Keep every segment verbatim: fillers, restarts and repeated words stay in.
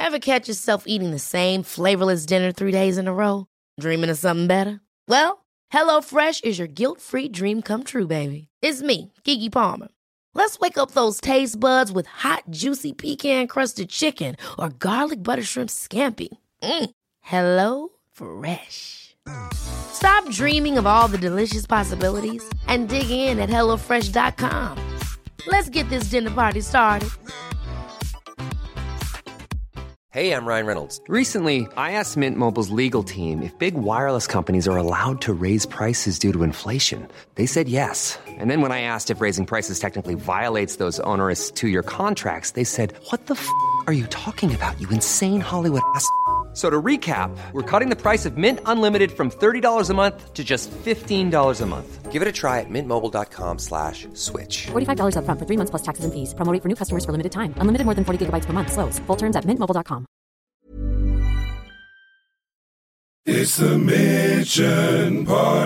Ever catch yourself eating the same flavorless dinner three days in a row? Dreaming of something better? Well, HelloFresh is your guilt-free dream come true, baby. It's me, Keke Palmer. Let's wake up those taste buds with hot, juicy pecan-crusted chicken or garlic butter shrimp scampi. Mm. Hello Fresh. Stop dreaming of all the delicious possibilities and dig in at hello fresh dot com. Let's get this dinner party started. Hey, I'm Ryan Reynolds. Recently, I asked Mint Mobile's legal team if big wireless companies are allowed to raise prices due to inflation. They said yes. And then when I asked if raising prices technically violates those onerous two-year contracts, they said, what the f*** are you talking about, you insane Hollywood ass f- So to recap, we're cutting the price of Mint Unlimited from thirty dollars a month to just fifteen dollars a month. Give it a try at mintmobile.com slash switch. forty-five dollars up front for three months plus taxes and fees. Promo rate for new customers for limited time. Unlimited more than forty gigabytes per month. Slows full terms at mint mobile dot com. It's the Mitchin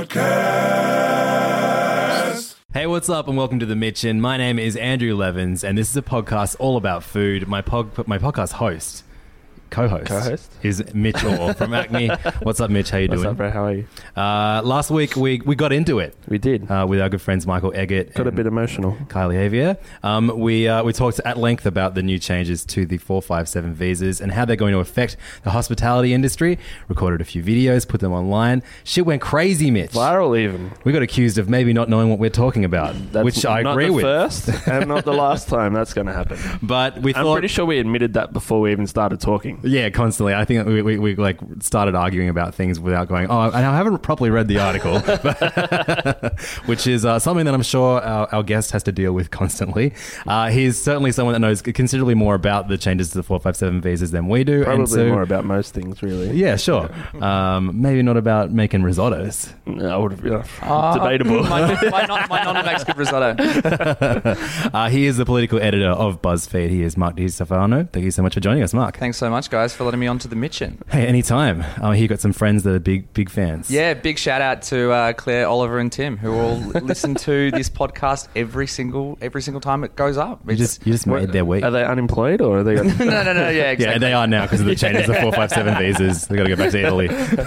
Podcast. Hey, what's up, and welcome to the Mitchin. My name is Andrew Levins, and this is a podcast all about food. My pod, my podcast host, co-host, co-host is Mitch Orr from Acme. What's up, Mitch? How you What's doing? What's up, bro? How are you? Uh, last week we we got into it. We did uh, with our good friends Michael Eggett. Got a bit emotional. Kylie Avier. Um, we uh, we talked at length about the new changes to the four five seven visas and how they're going to affect the hospitality industry. Recorded a few videos, put them online. Shit went crazy, Mitch. Viral even. We got accused of maybe not knowing what we're talking about, That's which I agree with. Not the first and not the last time that's going to happen. But we I'm thought, pretty sure we admitted that before we even started talking. Yeah, constantly. I think we, we, we like started arguing about things without going, oh, and I haven't properly read the article, which is uh, something that I'm sure our, our guest has to deal with constantly. Uh, he's certainly someone that knows considerably more about the changes to the four five seven visas than we do. Probably and so, more about most things, really. Yeah, sure. Um, maybe not about making risottos. No, I would have been uh, debatable. my, my, non, my nonna makes good risotto. uh, he is the political editor of BuzzFeed. He is Mark DiStefano. Thank you so much for joining us, Mark. Thanks so much, guys, for letting me on to the Mitchin. Hey, anytime. Uh, he got some friends that are big, big fans. Yeah, big shout out to uh, Claire, Oliver, and Tim, who all listen to this podcast every single every single time it goes up. You just, you just made their week. Are they unemployed or are they? no, no, no. Yeah, exactly. Yeah, they are now because of the changes to four five seven visas. They got to go back to Italy.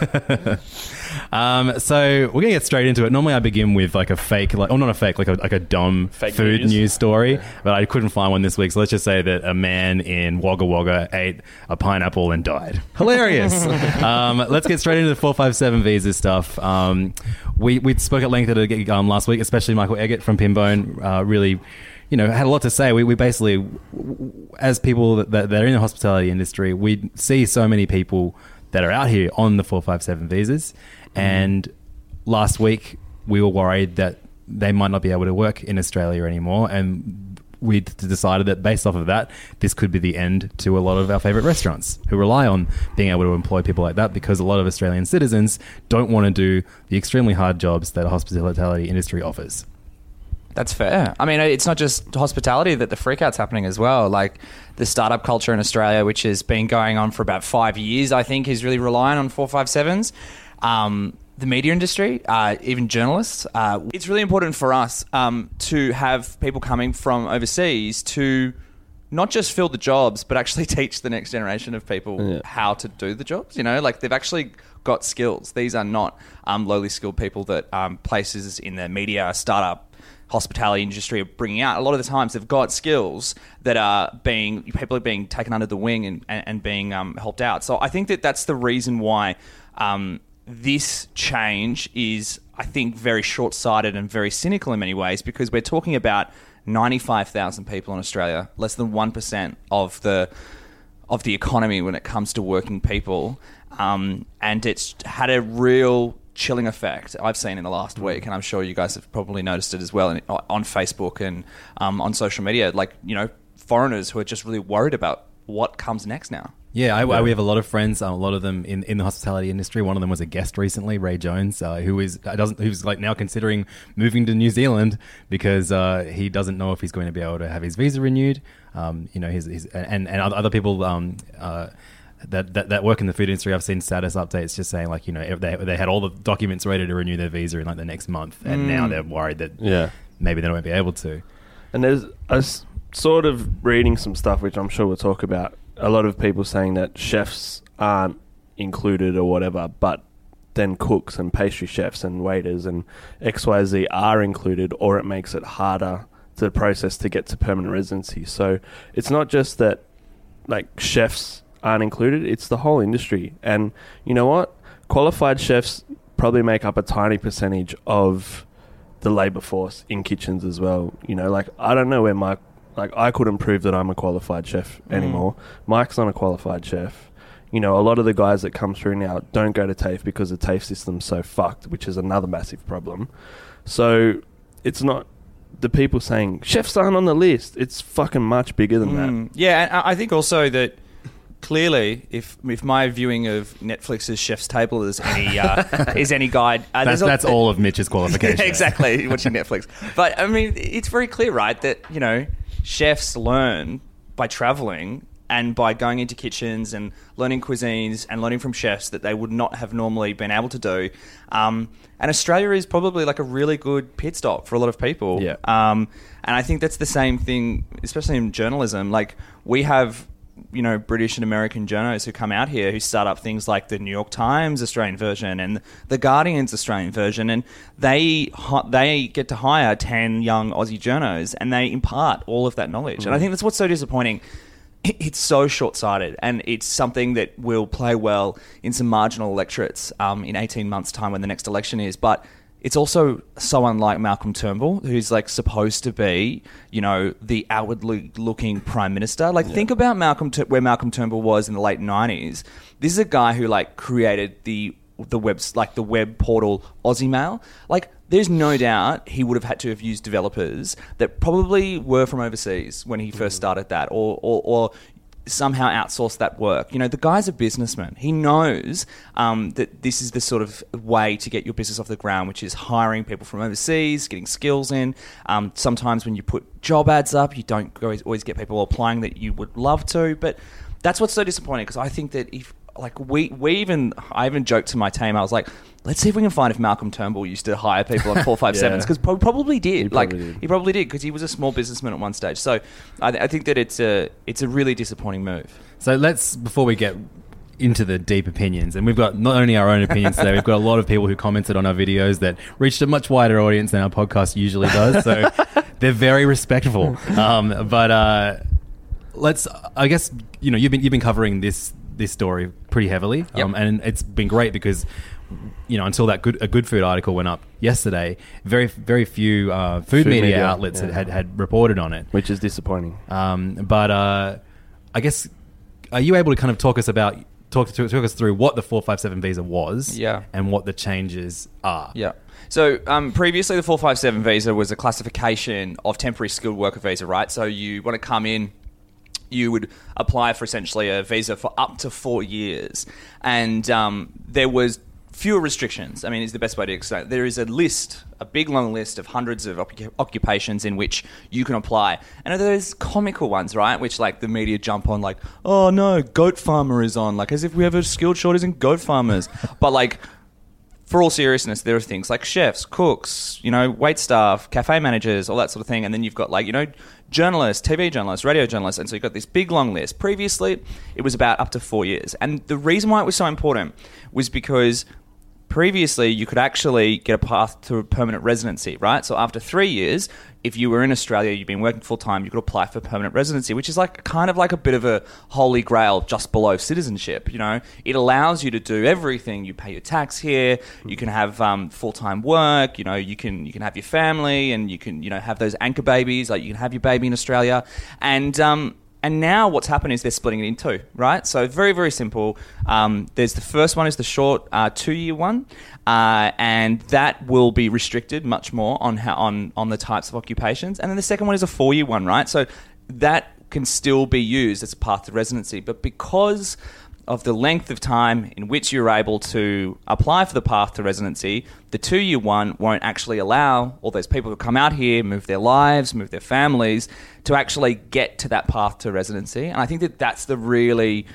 um, so we're gonna get straight into it. Normally, I begin with like a fake, like oh, not a fake, like a like a dumb Fake food news. news story, but I couldn't find one this week. So let's just say that a man in Wagga Wagga ate a pineapple and died. Hilarious. um, let's get straight into the four five seven visa stuff. Um, we we spoke at length at a, um, last week, especially Michael Eggett from Pinbone. Uh, really. You know, had a lot to say. We, we basically, as people that, that are in the hospitality industry, we see so many people that are out here on the four five seven visas. Mm. And last week, we were worried that they might not be able to work in Australia anymore. And we decided that based off of that, this could be the end to a lot of our favourite restaurants who rely on being able to employ people like that, because a lot of Australian citizens don't want to do the extremely hard jobs that a hospitality industry offers. That's fair. I mean, it's not just hospitality that the freakout's happening as well. Like the startup culture in Australia, which has been going on for about five years, I think, is really relying on four five sevens. Um, the media industry, uh, even journalists. Uh, it's really important for us um, to have people coming from overseas to not just fill the jobs, but actually teach the next generation of people yeah. how to do the jobs. You know, like they've actually got skills. These are not um, lowly skilled people that um, places in the media, startup, hospitality industry are bringing out. A lot of the times they've got skills that are being, people are being taken under the wing and, and, and being um, helped out. So I think that that's the reason why um, this change is, I think, very short-sighted and very cynical in many ways, because we're talking about ninety-five thousand people in Australia, less than one percent of the of the economy when it comes to working people. Um, and it's had a real chilling effect I've seen in the last week, and I'm sure you guys have probably noticed it as well in, on Facebook and um, on social media, like, you know, foreigners who are just really worried about what comes next now. Yeah, I, I, we have a lot of friends, um, a lot of them in, in the hospitality industry. One of them was a guest recently, Ray Jones, uh, who is doesn't who's like now considering moving to New Zealand because uh, he doesn't know if he's going to be able to have his visa renewed. Um, you know, his, his and and other people um, uh, that, that that work in the food industry. I've seen status updates just saying like, you know, they they had all the documents ready to renew their visa in like the next month, and mm. now they're worried that yeah. maybe they won't be able to. And there's a sort of reading some stuff which I'm sure we'll talk about a lot of people saying that chefs aren't included or whatever, but then cooks and pastry chefs and waiters and X Y Z are included, or it makes it harder to process to get to permanent residency. So it's not just that like chefs aren't included, it's the whole industry. And you know what? Qualified chefs probably make up a tiny percentage of the labour force in kitchens as well. You know, like I don't know where Mike, like I couldn't prove that I'm a qualified chef anymore. Mm. Mike's not a qualified chef. You know, a lot of the guys that come through now don't go to TAFE because the TAFE system's so fucked, which is another massive problem. So it's not the people saying chefs aren't on the list. It's fucking much bigger than mm. that. Yeah, and I think also that clearly, if if my viewing of Netflix's Chef's Table is any uh, is any guide, uh, that's, that's all of Mitch's qualifications. Yeah, exactly, watching Netflix. But I mean, it's very clear, right, that you know chefs learn by traveling and by going into kitchens and learning cuisines and learning from chefs that they would not have normally been able to do. Um, and Australia is probably like a really good pit stop for a lot of people. Yeah. Um, and I think that's the same thing, especially in journalism. Like we have, you know, British and American journalists who come out here who start up things like the New York Times Australian version and the Guardian's Australian version, and they they get to hire ten young Aussie journos and they impart all of that knowledge. Mm. And I think that's what's so disappointing. It's so short-sighted, and it's something that will play well in some marginal electorates um, in eighteen months' time when the next election is. But it's also so unlike Malcolm Turnbull, who's like supposed to be, you know, the outwardly looking prime minister. Like, yeah. think about Malcolm Tur- where Malcolm Turnbull was in the late nineties. This is a guy who like created the the web like the web portal Aussie Mail. Like, there's no doubt he would have had to have used developers that probably were from overseas when he first started that, or, or, or somehow outsourced that work. You know, the guy's a businessman. He knows um, that this is the sort of way to get your business off the ground, which is hiring people from overseas, getting skills in. Um, sometimes when you put job ads up, you don't always, always get people applying that you would love to. But that's what's so disappointing, because I think that if Like we, we even, I even joked to my team. I was like, "Let's see if we can find if Malcolm Turnbull used to hire people on four five sevens, because pro- probably did. He like probably did. he probably did, because he was a small businessman at one stage. So I, th- I think that it's a, it's a really disappointing move. So let's, before we get into the deep opinions, and we've got not only our own opinions today, we've got a lot of people who commented on our videos that reached a much wider audience than our podcast usually does. So they're very respectful. Um, but uh, let's, I guess, you know, you've been you've been covering this. this story pretty heavily, yep. um, and it's been great because, you know, until that good a good food article went up yesterday, very very few uh, food, food media, media outlets yeah. had, had reported on it, which is disappointing. Um, but uh, I guess, are you able to kind of talk us about talk to, talk us through what the four five seven visa was, yeah. and what the changes are? Yeah. So um, previously, the four five seven visa was a classification of temporary skilled worker visa, right? So you want to come in. You would apply for essentially a visa for up to four years. And um, there was fewer restrictions. I mean, is the best way to explain it. There is a list, a big long list of hundreds of op- occupations in which you can apply. And there's comical ones, right? Which like the media jump on like, oh no, goat farmer is on. Like as if we have a skilled shortage in goat farmers. But like, for all seriousness, there are things like chefs, cooks, you know, wait staff, cafe managers, all that sort of thing. And then you've got like, you know, journalists, T V journalists, radio journalists. And so you've got this big long list. Previously, it was about up to four years. And the reason why it was so important was because previously you could actually get a path to permanent residency, right? So after three years, if you were in Australia, you've been working full time, you could apply for permanent residency, which is like kind of like a bit of a holy grail just below citizenship. You know, it allows you to do everything. You pay your tax here. You can have um, full time work. You know, you can you can have your family, and you can you know have those anchor babies. Like you can have your baby in Australia, and um, and now what's happened is they're splitting it in two, right? So very, very simple. Um, there's the first one is the short uh, two-year one, uh, and that will be restricted much more on how, on on the types of occupations. And then the second one is a four-year one, right? So that can still be used as a path to residency, but because of the length of time in which you're able to apply for the path to residency, the two-year one won't actually allow all those people who come out here, move their lives, move their families, to actually get to that path to residency. And I think that that's the really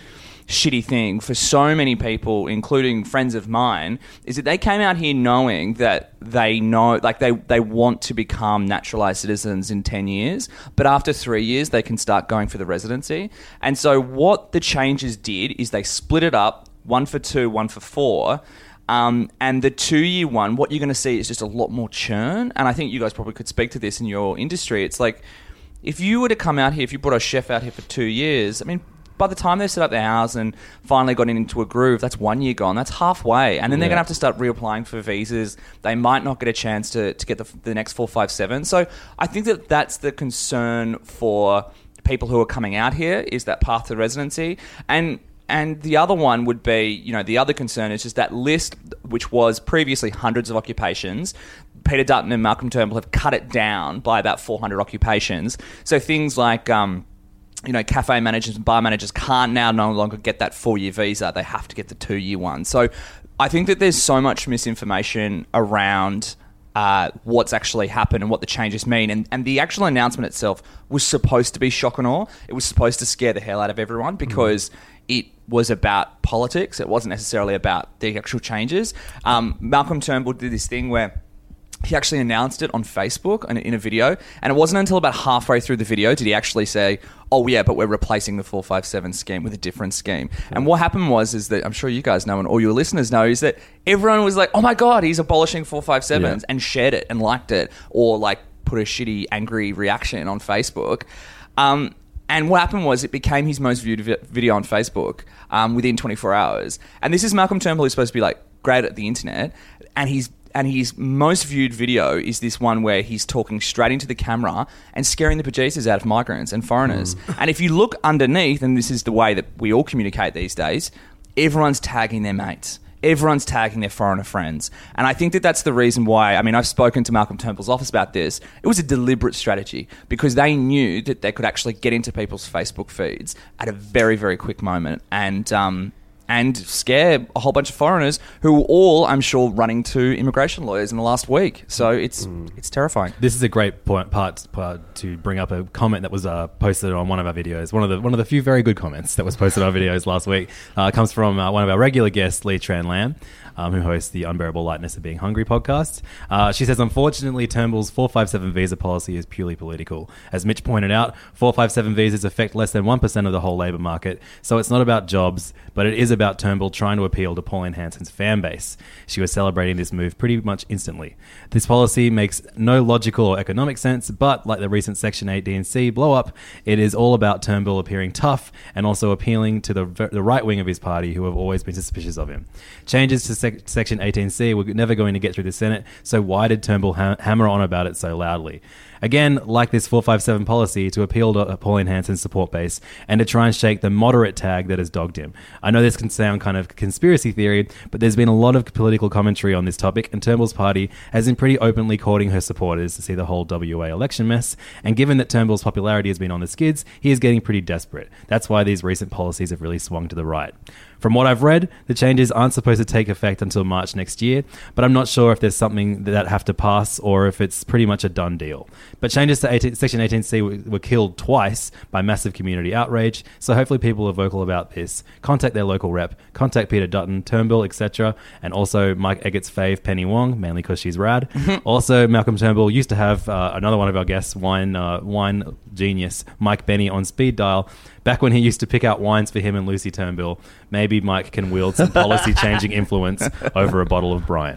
shitty thing for so many people, including friends of mine, is that they came out here knowing that they know, like they, they want to become naturalized citizens in ten years, but after three years, they can start going for the residency. And so what the changes did is they split it up, one for two, one for four. Um, and the two-year one, what you're going to see is just a lot more churn. And I think you guys probably could speak to this in your industry. It's like, if you were to come out here, if you brought a chef out here for two years, I mean, by the time they've set up their house and finally got into a groove, that's one year gone. That's halfway. And then they're Yeah. going to have to start reapplying for visas. They might not get a chance to, to get the, the next four five seven. So I think that that's the concern for people who are coming out here, is that path to residency. And and the other one would be, you know, the other concern is just that list, which was previously hundreds of occupations. Peter Dutton and Malcolm Turnbull have cut it down by about four hundred occupations. So things like... Um, you know, cafe managers and bar managers can't now no longer get that four-year visa. They have to get the two-year one. So I think that there's so much misinformation around uh, what's actually happened and what the changes mean. And, and the actual announcement itself was supposed to be shock and awe. It was supposed to scare the hell out of everyone because mm-hmm. it was about politics. It wasn't necessarily about the actual changes. Um, Malcolm Turnbull did this thing where he actually announced it on Facebook in a, in a video, and it wasn't until about halfway through the video did he actually say, oh yeah, but we're replacing the four five seven scheme with a different scheme. And what happened was is that, I'm sure you guys know and all your listeners know, is that everyone was like, oh my God, he's abolishing four five sevens, yeah. and shared it and liked it, or like put a shitty, angry reaction on Facebook. Um, and what happened was it became his most viewed vi- video on Facebook um, within twenty-four hours. And this is Malcolm Turnbull, who's supposed to be like great at the internet, and he's And his most viewed video is this one where he's talking straight into the camera and scaring the producers out of migrants and foreigners. Mm. And if you look underneath, and this is the way that we all communicate these days, everyone's tagging their mates. Everyone's tagging their foreigner friends. And I think that that's the reason why, I mean, I've spoken to Malcolm Turnbull's office about this. It was a deliberate strategy because they knew that they could actually get into people's Facebook feeds at a very, very quick moment. And, um... and scare a whole bunch of foreigners who were all, I'm sure, running to immigration lawyers in the last week. So it's mm. it's terrifying. This is a great point, part, part to bring up a comment that was uh, posted on one of our videos. One of the one of the few very good comments that was posted on our videos last week uh, comes from uh, one of our regular guests, Lee Tran Lam, um, who hosts the Unbearable Lightness of Being Hungry podcast. Uh, she says, unfortunately, Turnbull's four five seven visa policy is purely political. As Mitch pointed out, four five seven visas affect less than one percent of the whole labour market, so it's not about jobs, but it is about Turnbull trying to appeal to Pauline Hanson's fan base. She was celebrating this move pretty much instantly. This policy makes no logical or economic sense, but like the recent Section eight D and C blow-up, it is all about Turnbull appearing tough and also appealing to the, the right wing of his party, who have always been suspicious of him. Changes to sec- Section eighteen C were never going to get through the Senate, so why did Turnbull ha- hammer on about it so loudly? Again, like this four five seven policy, to appeal to Pauline Hanson's support base and to try and shake the moderate tag that has dogged him. I know this can sound kind of conspiracy theory, but there's been a lot of political commentary on this topic, and Turnbull's party has been pretty openly courting her supporters to see the whole W A election mess, and given that Turnbull's popularity has been on the skids, he is getting pretty desperate. That's why these recent policies have really swung to the right. From what I've read, the changes aren't supposed to take effect until March next year, but I'm not sure if there's something that have to pass or if it's pretty much a done deal. But changes to eighteen, Section eighteen C were, were killed twice by massive community outrage, so hopefully people are vocal about this. Contact their local rep, contact Peter Dutton, Turnbull, et cetera, and also Mike Eggett's fave, Penny Wong, mainly because she's rad. Also, Malcolm Turnbull used to have uh, another one of our guests, wine uh, wine genius, Mike Benny, on speed dial. Back when he used to pick out wines for him and Lucy Turnbull, maybe Mike can wield some policy-changing influence over a bottle of Bryant.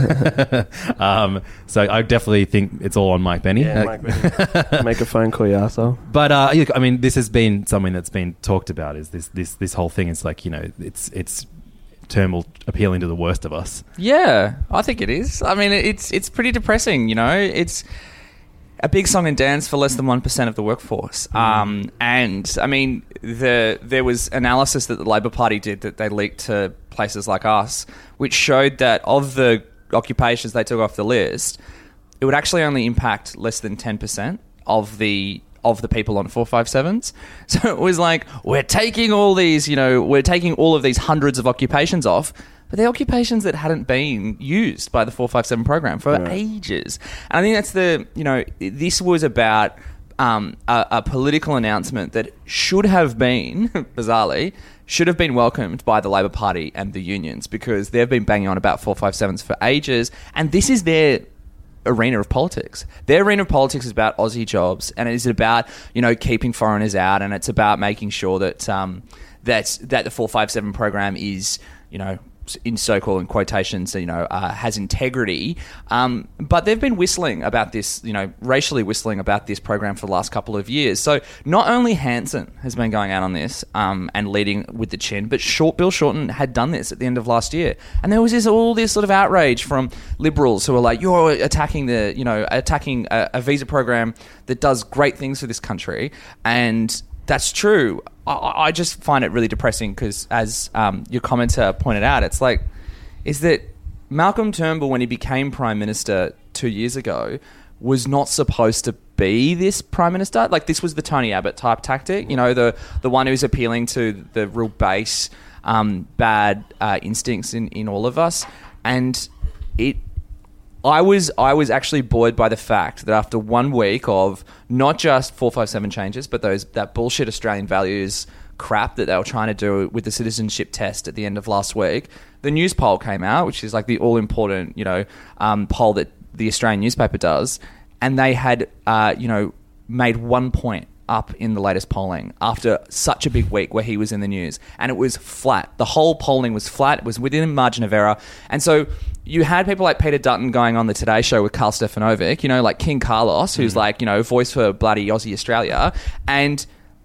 um, so I definitely think it's all on Mike Benny. Yeah, Mike Benny. Make a phone call, you arsehole. But uh, I mean, this has been something that's been talked about. Is this this this whole thing? It's like, you know, it's it's Turnbull appealing to the worst of us. Yeah, I think it is. I mean, it's it's pretty depressing. You know, it's a big song and dance for less than one percent of the workforce. Mm. Um, and, I mean, the there was analysis that the Labor Party did that they leaked to places like us, which showed that of the occupations they took off the list, it would actually only impact less than ten percent of the of the people on four five sevens. So it was like, we're taking all these, you know, we're taking all of these hundreds of occupations off, but they're occupations that hadn't been used by the four five seven program for right. ages. And I think that's the, you know, this was about um, a, a political announcement that should have been, bizarrely, should have been welcomed by the Labor Party and the unions, because they've been banging on about four five sevens for ages, and this is their arena of politics. Their arena of politics is about Aussie jobs, and it is about, you know, keeping foreigners out, and it's about making sure that um, that that the four five seven program is, you know, in so-called in quotations, you know, uh, has integrity. Um, but they've been whistling about this, you know, racially whistling about this program for the last couple of years. So not only Hanson has been going out on this um, and leading with the chin, but Short, Bill Shorten had done this at the end of last year. And there was this all this sort of outrage from Liberals who were like, you're attacking the, you know, attacking a, a visa program that does great things for this country. And that's true. I, I just find it really depressing because, as um, your commenter pointed out, it's like, is that Malcolm Turnbull, when he became Prime Minister two years ago, was not supposed to be this Prime Minister. Like, this was the Tony Abbott type tactic, you know, the the one who's appealing to the real base um, bad uh, instincts in, in all of us. And it... I was I was actually buoyed by the fact that after one week of not just four five seven changes, but those that bullshit Australian values crap that they were trying to do with the citizenship test at the end of last week, the news poll came out, which is like the all-important, you know, um, poll that the Australian newspaper does, and they had, uh, you know, made one point up in the latest polling after such a big week where he was in the news, and it was flat. The whole polling was flat. It was within a margin of error. And so you had people like Peter Dutton going on the Today Show with Carl Stefanovic, you know, like King Carlos, who's mm. like, you know, voice for bloody Aussie Australia. And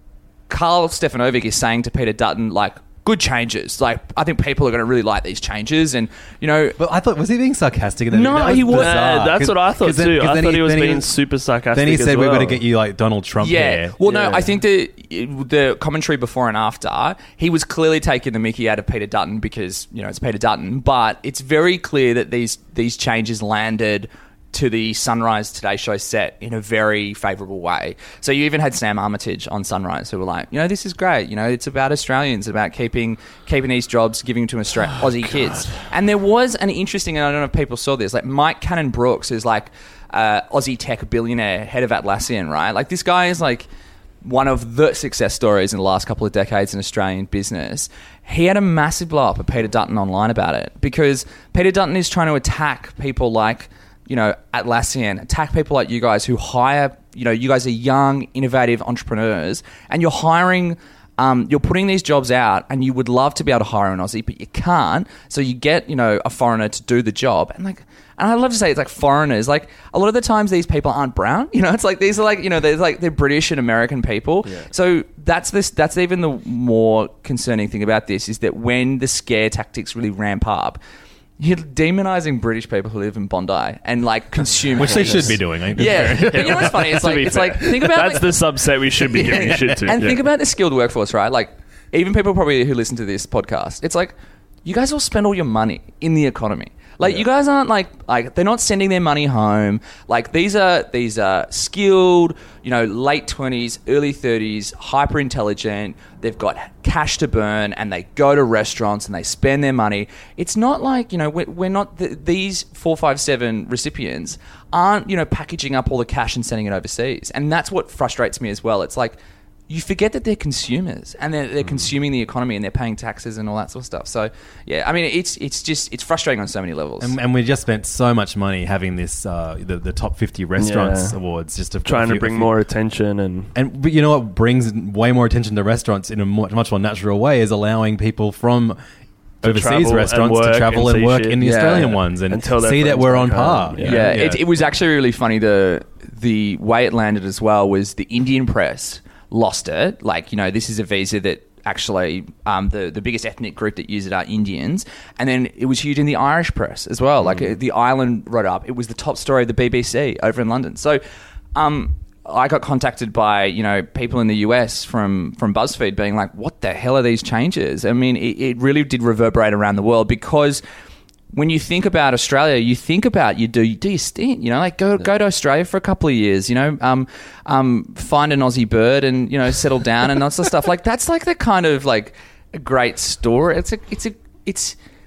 Carl Stefanovic is saying to Peter Dutton, like, good changes. Like, I think people are going to really like these changes. And, you know... But I thought, was he being sarcastic? No, was he was. Yeah, that's what I thought then, too. I then thought he, he was being he, super sarcastic. Then he said, as well. we're going to get you like Donald Trump yeah. here. Well, yeah. no, I think the, the commentary before and after, he was clearly taking the mickey out of Peter Dutton because, you know, it's Peter Dutton. But it's very clear that these these changes landed to the Sunrise Today Show set in a very favourable way. So you even had Sam Armitage on Sunrise who were like, you know, this is great. You know, it's about Australians, about keeping keeping these jobs, giving to Austra- oh, Aussie God. kids. And there was an interesting, and I don't know if people saw this, like Mike Cannon-Brooks is like uh, Aussie tech billionaire, head of Atlassian, right? Like this guy is like one of the success stories in the last couple of decades in Australian business. He had a massive blow up at Peter Dutton online about it because Peter Dutton is trying to attack people like, you know, Atlassian, attack people like you guys who hire, you know, you guys are young, innovative entrepreneurs, and you're hiring, um, you're putting these jobs out, and you would love to be able to hire an Aussie, but you can't. So you get, you know, a foreigner to do the job. And like, and I love to say it's like foreigners. Like a lot of the times these people aren't brown. You know, it's like these are like, you know, they're like they're British and American people. Yeah. So that's this. That's even the more concerning thing about this is that when the scare tactics really ramp up, you're demonizing British people who live in Bondi and like consume, which they should be doing. I think. Yeah, but you know what's funny? It's like it's like think about that's like, the subset we should be giving yeah. shit to. And yeah. think about the skilled workforce, right? Like even people probably who listen to this podcast, it's like you guys all spend all your money in the economy. Like yeah. you guys aren't like like they're not sending their money home. Like these are these are skilled, you know, late twenties, early thirties, hyper intelligent. They've got cash to burn, and they go to restaurants and they spend their money. It's not like, you know, we're, we're not the, these four five seven recipients aren't, you know, packaging up all the cash and sending it overseas, and that's what frustrates me as well. It's like you forget that they're consumers and they're, they're mm. consuming the economy and they're paying taxes and all that sort of stuff. So, yeah, I mean, it's it's just it's frustrating on so many levels. And, and we just spent so much money having this uh, the the top fifty restaurants yeah. awards, just to trying few, to bring more attention and and but you know what brings way more attention to restaurants in a much, much more natural way is allowing people from overseas restaurants to travel and, and work shit. in the yeah. Australian ones and see that we're on par. Yeah, yeah. yeah. It, it was actually really funny. The the way it landed as well was the Indian press lost it. Like, you know, this is a visa that actually um, the, the biggest ethnic group that use it are Indians. And then it was huge in the Irish press as well. Mm. Like uh, the Island wrote up. It was the top story of the B B C over in London. So um, I got contacted by, you know, people in the U S from, from BuzzFeed being like, what the hell are these changes? I mean, it, it really did reverberate around the world because when you think about Australia, you think about you do you do your stint, you know, like go go to Australia for a couple of years, you know, um, um, find an Aussie bird and, you know, settle down and that sort of stuff. Like that's like the kind of like a great story. It's a it's a it's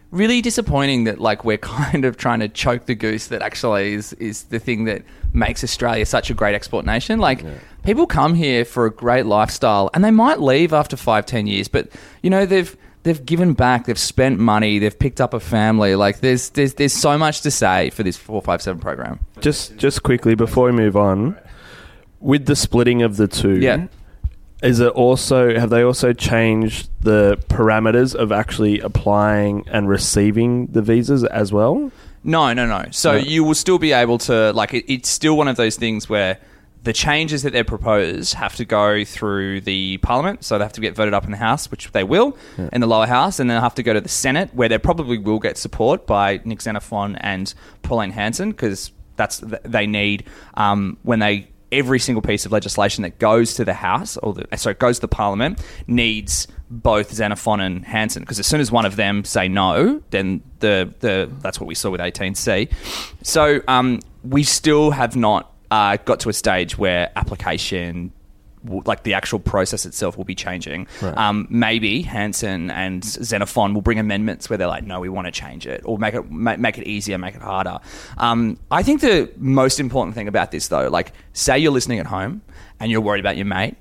really disappointing that like we're kind of trying to choke the goose that actually is is the thing that makes Australia such a great export nation. Like yeah. people come here for a great lifestyle and they might leave after five, ten years, but you know, they've they've given back, they've spent money, they've picked up a family. Like there's there's there's so much to say for this four five seven program. Just just quickly before we move on, with the splitting of the two, yeah. Is it also, have they also changed the parameters of actually applying and receiving the visas as well? No, no, no. So no. you will still be able to, like, it, it's still one of those things where the changes that they're proposed have to go through the Parliament. So they have to get voted up in the House, which they will, yeah. in the lower house, and then they'll have to go to the Senate, where they probably will get support by Nick Xenophon and Pauline Hanson, because that's they need um, when they... every single piece of legislation that goes to the House, or the, sorry, goes to the Parliament, needs both Xenophon and Hanson. Because as soon as one of them say no, then the the that's what we saw with eighteen C. So um, we still have not uh, got to a stage where application, like the actual process itself, will be changing. Right. Um, maybe Hanson and Xenophon will bring amendments where they're like, no, we want to change it, or make it make, make it easier, make it harder. Um, I think the most important thing about this, though, like, say you're listening at home and you're worried about your mate,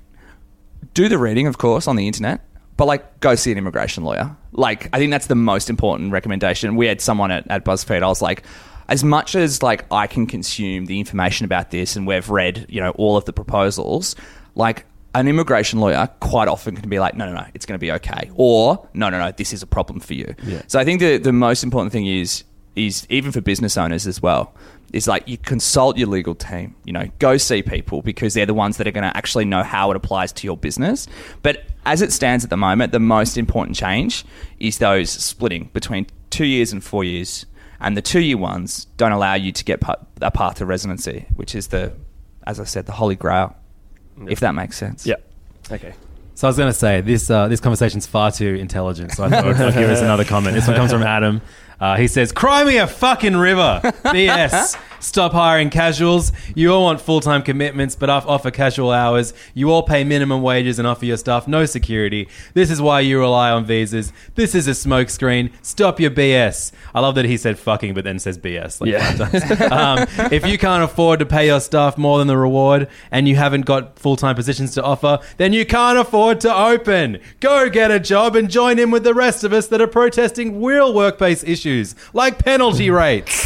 do the reading, of course, on the internet, but like, go see an immigration lawyer. Like, I think that's the most important recommendation. We had someone at, at BuzzFeed. I was like, as much as like I can consume the information about this, and we've read, you know, all of the proposals, like, an immigration lawyer quite often can be like, no, no, no, it's going to be okay. Or, no, no, no, this is a problem for you. Yeah. So I think the, the most important thing is, is even for business owners as well, is like, you consult your legal team, you know, go see people, because they're the ones that are going to actually know how it applies to your business. But as it stands at the moment, the most important change is those splitting between two years and four years. And the two-year ones don't allow you to get a path to residency, which is the, as I said, the holy grail. Yep. If that makes sense. Yeah. Okay. So I was going to say, this uh, this conversation's far too intelligent, so I thought I'd give us another comment. This one comes from Adam. Uh, he says, cry me a fucking river. B S. Stop hiring casuals. You all want full-time commitments, but offer casual hours. You all pay minimum wages and offer your staff no security. This is why you rely on visas. This is a smokescreen. Stop your B S. I love that he said fucking, but then says B S. Like yeah. five times. um, if you can't afford to pay your staff more than the reward, and you haven't got full-time positions to offer, then you can't afford to open. Go get a job and join in with the rest of us that are protesting real workplace issues, like penalty rates.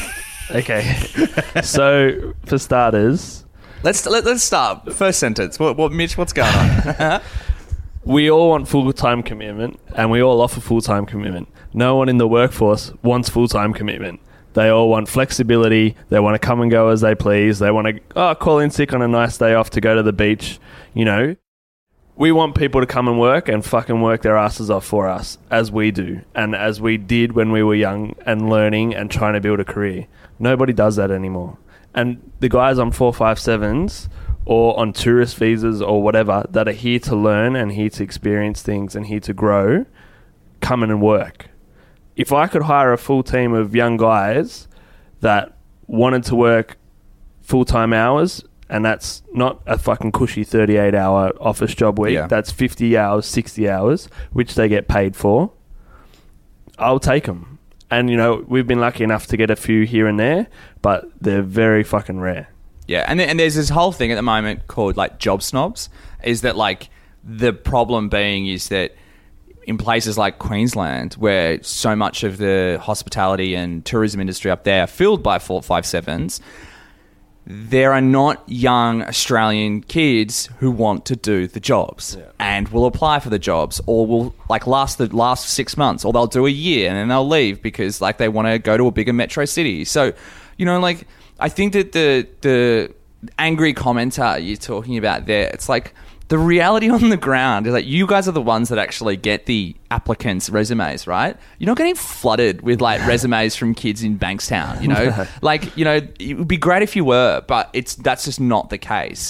Okay. So, for starters, let's let, let's start. First sentence. What, what Mitch? What's going on? We all want full-time commitment, and we all offer full-time commitment. No one in the workforce wants full-time commitment. They all want flexibility. They want to come and go as they please. They want to oh, call in sick on a nice day off to go to the beach. You know, we want people to come and work and fucking work their asses off for us, as we do, and as we did when we were young and learning and trying to build a career. Nobody does that anymore. And the guys on four five sevens or on tourist visas or whatever that are here to learn and here to experience things and here to grow, come in and work. If I could hire a full team of young guys that wanted to work full-time hours, and that's not a fucking cushy thirty-eight hour office job week, yeah. That's fifty hours, sixty hours, which they get paid for, I'll take them. And, you know, we've been lucky enough to get a few here and there, but they're very fucking rare. Yeah, and and there's this whole thing at the moment called, like, job snobs, is that, like, the problem being is that in places like Queensland, where so much of the hospitality and tourism industry up there are filled by four five sevens, there are not young Australian kids who want to do the jobs yeah. and will apply for the jobs, or will like last the last six months, or they'll do a year and then they'll leave because like they want to go to a bigger metro city. So, you know, like I think that the the angry commenter you're talking about there, it's like the reality on the ground is like you guys are the ones that actually get the applicants' resumes, right? You're not getting flooded with like resumes from kids in Bankstown, you know? Like, you know, it would be great if you were, but it's that's just not the case.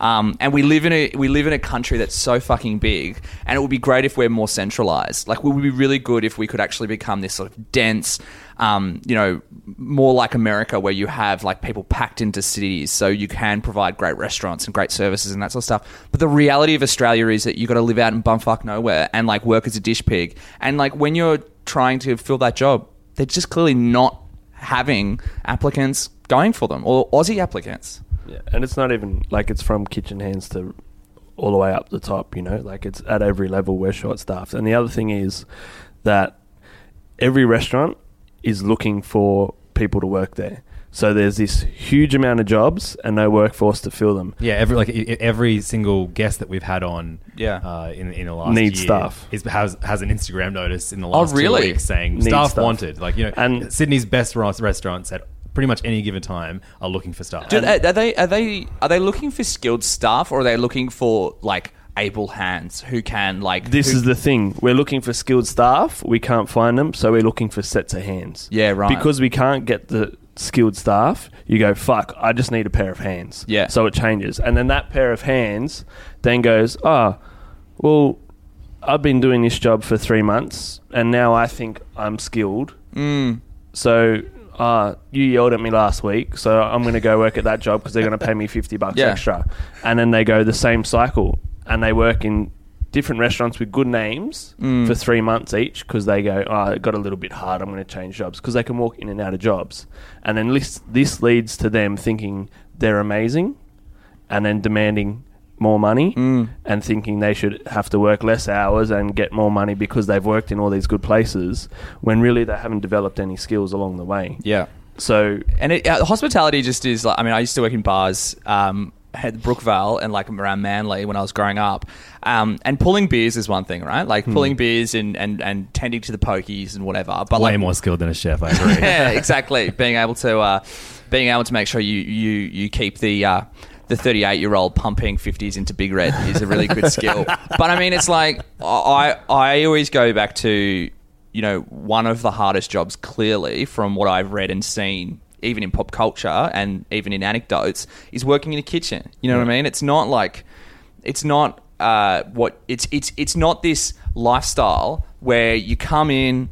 Um, and we live in a we live in a country that's so fucking big, and it would be great if we're more centralized. Like, we would be really good if we could actually become this sort of dense, um, you know, more like America, where you have like people packed into cities, so you can provide great restaurants and great services and that sort of stuff. But the reality of Australia is that you got to live out in bumfuck nowhere and like work as a dish pig. And like when you're trying to fill that job, they're just clearly not having applicants going for them, or Aussie applicants. Yeah, and it's not even like it's from kitchen hands to all the way up the top, you know, like it's at every level we're short staffed. And the other thing is that every restaurant is looking for people to work there. So there's this huge amount of jobs and no workforce to fill them. Yeah, every like e- every single guest that we've had on, Yeah. uh, in in the last Needs year staff. is, has has an Instagram notice in the last really? two weeks saying Needs staff, staff. wanted. Like, you know, And- Sydney's best ros- restaurants at pretty much any given time are looking for staff. Do, are they are they are they looking for skilled staff, or are they looking for like able hands who can like? This who- is the thing. We're looking for skilled staff. We can't find them, so we're looking for sets of hands. Yeah, right. Because we can't get the skilled staff, you go, fuck, I just need a pair of hands. Yeah. So it changes. And then that pair of hands then goes, oh, well, I've been doing this job for three months and now I think I'm skilled. Mm. So uh, you yelled at me last week, so I'm going to go work at that job because they're going to pay me fifty bucks Yeah. extra. And then they go the same cycle and they work in different restaurants with good names Mm. for three months each because they go, oh, it got a little bit hard, I'm going to change jobs, because they can walk in and out of jobs. And then this, this leads to them thinking they're amazing and then demanding more money Mm. and thinking they should have to work less hours and get more money because they've worked in all these good places, when really they haven't developed any skills along the way. Yeah. So And it, uh, hospitality just is like, I mean, I used to work in bars, um, at Brookvale and like around Manly when I was growing up. Um, and pulling beers is one thing, right? Like pulling beers and, and, and tending to the pokies and whatever. But Way like, more skilled than a chef, I agree. yeah, exactly. Being able to, uh, being able to make sure you, you, you keep the, uh, the thirty-eight year old pumping fifties into Big Red is a really good skill. But I mean, it's like, I, I always go back to, you know, one of the hardest jobs clearly from what I've read and seen, even in pop culture and even in anecdotes, is working in a kitchen. You know what I mean? It's not like, it's not uh, what it's it's it's not this lifestyle where you come in,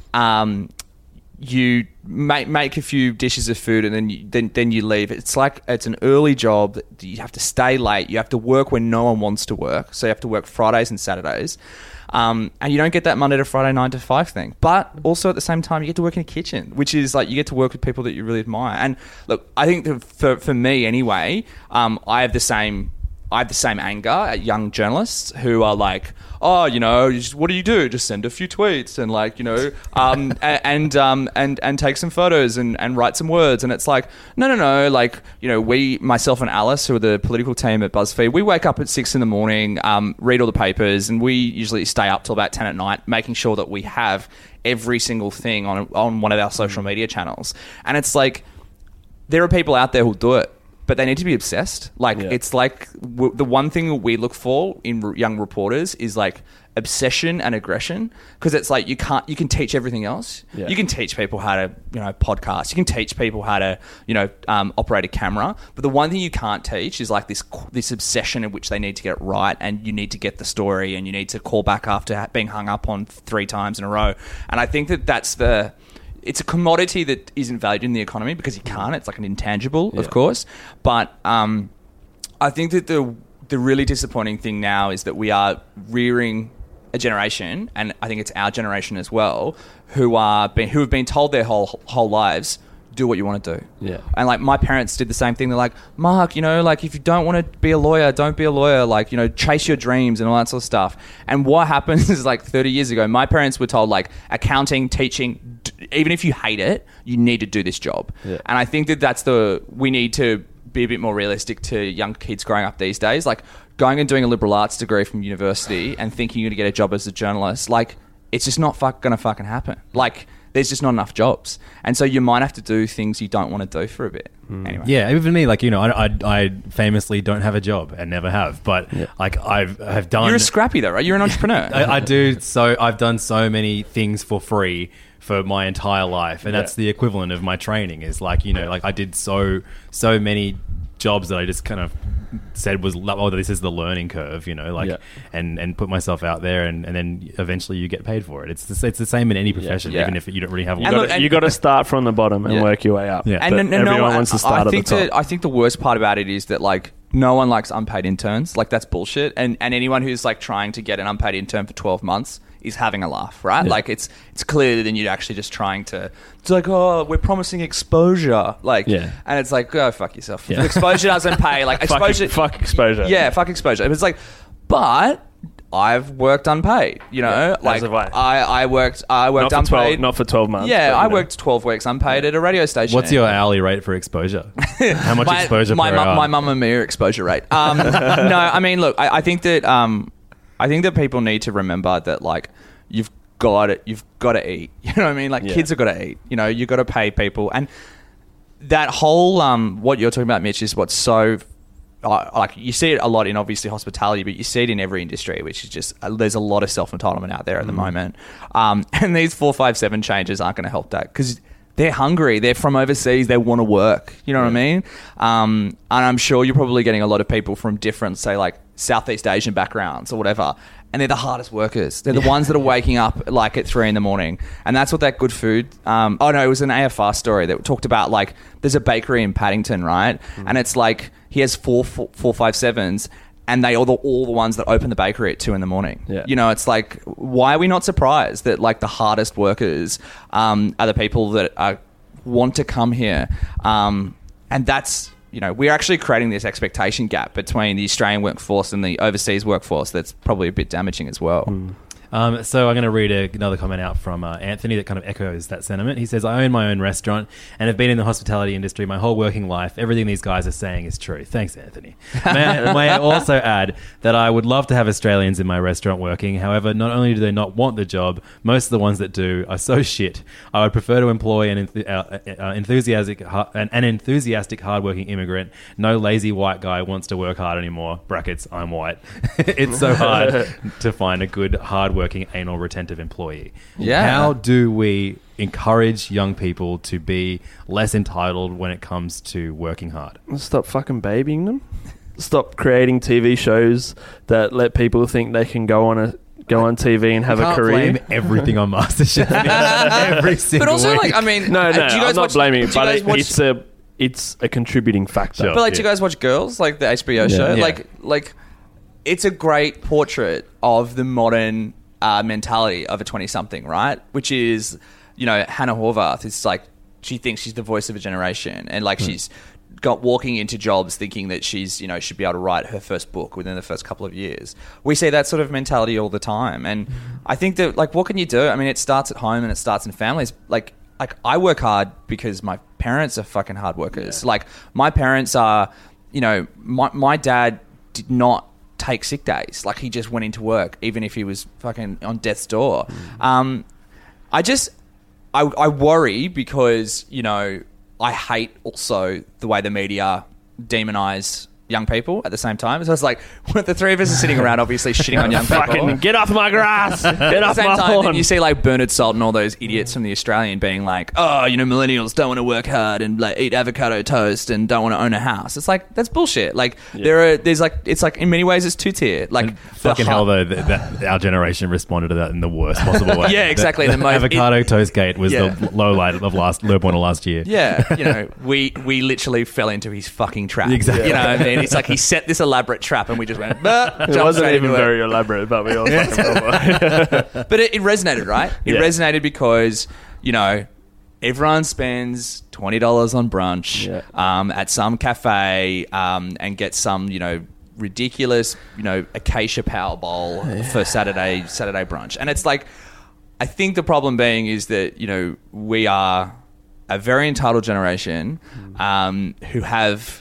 um, you make make a few dishes of food and then you, then then you leave. It's like it's an early job that you have to stay late. You have to work when no one wants to work. So you have to work Fridays and Saturdays. Um, and you don't get that Monday to Friday nine to five thing, but also at the same time you get to work in a kitchen, which is like you get to work with people that you really admire. And look, I think that for for me anyway, um, I have the same I have the same anger at young journalists who are like, oh, you know, you just, what do you do? Just send a few tweets and like, you know, um, and and, um, and and take some photos and, and write some words. And it's like, no, no, no. Like, you know, we, myself and Alice, who are the political team at BuzzFeed, we wake up at six in the morning, um, read all the papers, and we usually stay up till about ten at night, making sure that we have every single thing on on one of our social media channels. And it's like, there are people out there who'll do it, but they need to be obsessed. Like, Yeah. it's like w- the one thing that we look for in r- young reporters is like obsession and aggression, because it's like you can't, you can teach everything else. Yeah. You can teach people how to, you know, podcast. You can teach people how to, you know, um, operate a camera. But the one thing you can't teach is like this this obsession in which they need to get it right, and you need to get the story, and you need to call back after ha- being hung up on three times in a row. And I think that that's the. It's a commodity that isn't valued in the economy because you can't. It's like an intangible, Yeah. of course. But um, I think that the the really disappointing thing now is that we are rearing a generation, and I think it's our generation as well, who are been, who have been told their whole whole lives, do what you want to do. Yeah. And like my parents did the same thing. They're like, Mark, you know, like if you don't want to be a lawyer, don't be a lawyer. Like, you know, chase your dreams and all that sort of stuff. And what happens is like thirty years ago, my parents were told like accounting, teaching, d- even if you hate it, you need to do this job. Yeah. And I think that that's the, we need to be a bit more realistic to young kids growing up these days. Like going and doing a liberal arts degree from university and thinking you're going to get a job as a journalist, like it's just not fuck, going to fucking happen. Like, there's just not enough jobs. And so you might have to do things you don't want to do for a bit. Anyway. Yeah, even me, like, you know, I, I, I famously don't have a job and never have, but like I've I've done. You're a scrappy though, right? You're an entrepreneur. I, I do so. I've done so many things for free for my entire life, and Yeah. that's the equivalent of my training. Is like, you know, like I did so so many jobs that I just kind of said was, oh, this is the learning curve, you know, like, Yeah. and, and put myself out there, and, and then eventually you get paid for it. It's the, it's the same in any profession, Yeah. even if you don't really have You one. And got look, to and- you got to start from the bottom and Yeah. work your way up. Yeah. But And no, no, everyone no, wants to I- start I at think the top. that I think the worst part about it is that like no one likes unpaid interns. Like that's bullshit. And and anyone who's like trying to get an unpaid intern for twelve months is having a laugh, right? Yeah. Like it's it's clear that you're actually just trying to. It's like, oh, we're promising exposure, like, Yeah. and it's like, go fuck yourself. Yeah. Exposure doesn't pay. Like Fuck- exposure, fuck exposure. Yeah, fuck exposure. It's like, but. I've worked unpaid, you know. Yeah, like as have I. I, I worked, I worked Not for twelve, unpaid. not for twelve months. yeah, but, I you know. worked twelve weeks unpaid at a radio station. What's your hourly rate for exposure? How much my, exposure my, per mu- hour? my mum and me are exposure rate. Um, no, I mean, look, I, I think that um, I think that people need to remember that like you've got it, you've got to eat. You know what I mean? Like Yeah. kids have got to eat. You know, you've got to pay people, and that whole um, what you're talking about, Mitch, is what's so. Uh, like you see it a lot in obviously hospitality, but you see it in every industry, which is just uh, there's a lot of self entitlement out there at the moment, um, and these four five seven changes aren't going to help that because they're hungry, they're from overseas, they want to work. You know what I mean? Um, and I'm sure you're probably getting a lot of people from different, say like Southeast Asian backgrounds or whatever, and they're the hardest workers. They're the ones that are waking up like at three in the morning, and that's what that good food. Um, oh no, it was an A F R story that talked about like there's a bakery in Paddington, right? And it's like he has four, four, four five sevens, and they are the, all the ones that open the bakery at two in the morning. Yeah. You know, it's like, why are we not surprised that like the hardest workers um, are the people that are, want to come here? Um, and that's, you know, we're actually creating this expectation gap between the Australian workforce and the overseas workforce that's probably a bit damaging as well. Um, so I'm going to read a, another comment out from uh, Anthony that kind of echoes that sentiment. He says, I own my own restaurant and have been in the hospitality industry my whole working life. Everything these guys are saying is true. Thanks, Anthony. May I, may I also add that I would love to have Australians in my restaurant working. However, not only do they not want the job, most of the ones that do are so shit. I would prefer to employ an, enth- uh, uh, enthusiastic, uh, an, an enthusiastic, hardworking immigrant. No lazy white guy wants to work hard anymore. Brackets, I'm white. It's so hard to find a good, hardworking, anal retentive employee. Yeah. How do we encourage young people to be less entitled when it comes to working hard? Stop fucking babying them. Stop creating T V shows that let people think they can go on a go on T V and have You a can't career. blame everything on MasterChef every single But also, week. like, I mean, No, uh, no, do you I'm guys not watch, blaming do it, you but guys it, watch- it's a it's a contributing factor. Sure. But like, do Yeah. you guys watch Girls, like the H B O show? Yeah. Like, like it's a great portrait of the modern uh, mentality of a twenty-something, right? Which is, you know, Hannah Horvath is like, she thinks she's the voice of a generation, and like she's got walking into jobs thinking that she's, you know, should be able to write her first book within the first couple of years. We see that sort of mentality all the time, and I think that like, what can you do? I mean, it starts at home and it starts in families. Like, like I work hard because my parents are fucking hard workers. Like my parents are, you know, my my dad did not take sick days. Like he just went into work even if he was fucking on death's door. Mm. Um, I just, I, I worry because, you know, I hate also the way the media demonize young people at the same time. So it's like, when the three of us are sitting around obviously shitting on young people. Fucking get off my grass! Get At the off same my time, lawn! then you see like Bernard Salt and all those idiots from the Australian being like, oh, you know, millennials don't want to work hard and like eat avocado toast and don't want to own a house. It's like, that's bullshit. Like there are, there's like, it's like in many ways it's two tier. Like And fucking the hell, hard- though, that, that our generation responded to that in the worst possible way. Yeah, exactly. The, The most- avocado toast gate was Yeah. the low light of last low point of last year. Yeah, you know, we we literally fell into his fucking trap. Exactly. You know what I mean? It's like he set this elaborate trap and we just went, bah, It jumped wasn't straight even into it. very elaborate, but we all fucking fell for it. But it, it resonated, right? It Yeah. resonated because, you know, everyone spends twenty dollars on brunch Yeah. um, at some cafe um, and gets some, you know, ridiculous, you know, acacia power bowl for Saturday Saturday brunch. And it's like, I think the problem being is that, you know, we are a very entitled generation um, who have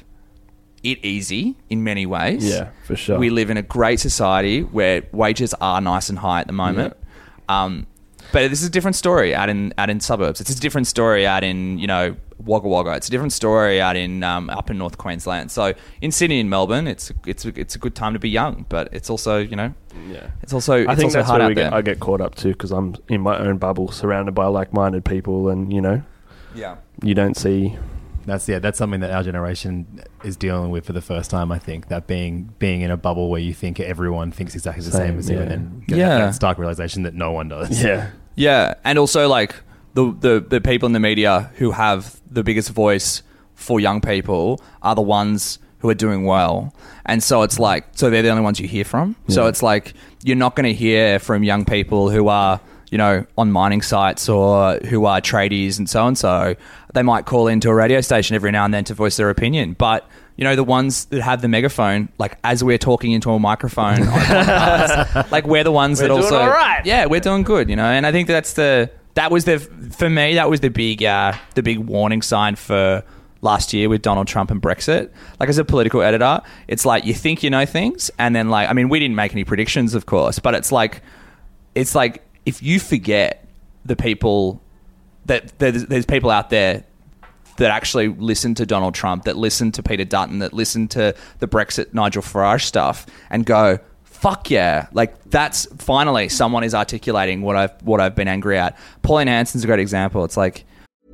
it easy in many ways. Yeah, for sure. We live in a great society where wages are nice and high at the moment. Um, but this is a different story out in out in suburbs. It's a different story out in, you know, Wagga Wagga. It's a different story out in um, up in North Queensland. So in Sydney and Melbourne, it's it's it's a good time to be young, but it's also, you know, Yeah. it's also it's I think also that's hard where out we there. get, I get caught up too because I'm in my own bubble, surrounded by like-minded people, and you know, yeah. you don't see That's yeah. That's something that our generation is dealing with for the first time. I think that being being in a bubble where you think everyone thinks exactly the same, Same, as you, yeah. and then get Yeah. that stark realization that no one does. Yeah. Yeah, and also like the, the the people in the media who have the biggest voice for young people are the ones who are doing well, and so it's like so they're the only ones you hear from. So Yeah. it's like you're not going to hear from young people who are, you know, on mining sites or who are tradies and so and so. They might call into a radio station every now and then to voice their opinion, but you know, the ones that have the megaphone, like as we're talking into a microphone on podcasts, like we're the ones We're that doing also, all right. yeah, we're doing good, you know. And I think that's the that was the for me that was the big uh, the big warning sign for last year with Donald Trump and Brexit. Like as a political editor, it's like you think you know things, and then like I mean, we didn't make any predictions, of course, but it's like it's like if you forget the people that there's, there's people out there that actually listen to Donald Trump, that listen to Peter Dutton, that listen to the Brexit Nigel Farage stuff and go, fuck yeah. Like that's finally someone is articulating what I've what I've been angry at. Pauline Hanson's a great example. It's like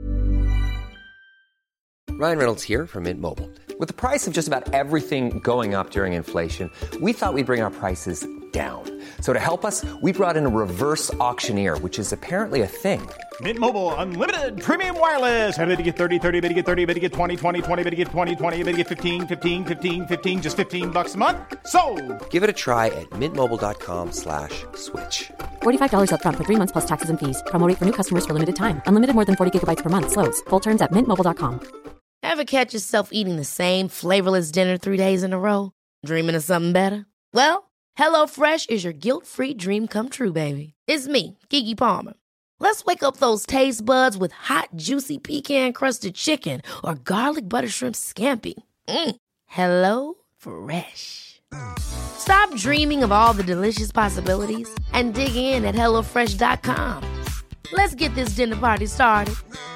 Ryan Reynolds here from Mint Mobile. With the price of just about everything going up during inflation, we thought we'd bring our prices down. So to help us, we brought in a reverse auctioneer, which is apparently a thing. Mint Mobile Unlimited Premium Wireless. How to get thirty, thirty, how to get thirty, how to get twenty, twenty, twenty, how to get twenty, twenty, how to get fifteen, fifteen, fifteen, fifteen, just fifteen bucks a month? Sold! Give it a try at mintmobile.com slash switch. forty-five dollars up front for three months plus taxes and fees. Promo rate for new customers for limited time. Unlimited more than forty gigabytes per month. Slows full terms at mint mobile dot com. Ever catch yourself eating the same flavorless dinner three days in a row? Dreaming of something better? Well, HelloFresh is your guilt-free dream come true, baby. It's me, Keke Palmer. Let's wake up those taste buds with hot, juicy pecan-crusted chicken or garlic butter shrimp scampi. Mm. Hello Fresh. Stop dreaming of all the delicious possibilities and dig in at hello fresh dot com. Let's get this dinner party started.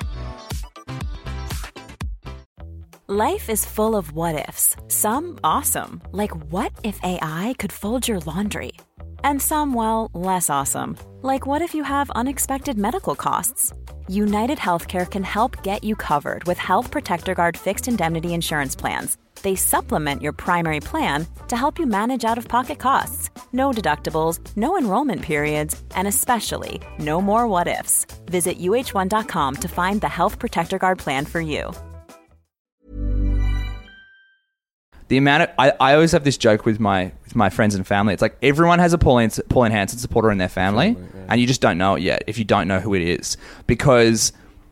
Life is full of what-ifs. Some awesome, like what if A I could fold your laundry? And some, well, less awesome, like what if you have unexpected medical costs? United Healthcare can help get you covered with Health Protector Guard fixed indemnity insurance plans. They supplement your primary plan to help you manage out-of-pocket costs. No deductibles, no enrollment periods, and especially no more what-ifs. Visit U H one dot com to find the Health Protector Guard plan for you. the amount of I, I always have this joke with my with my friends and family. It's like everyone has a Pauline Pauline Hanson supporter in their family, family yeah. and you just don't know it yet if you don't know who it is. Because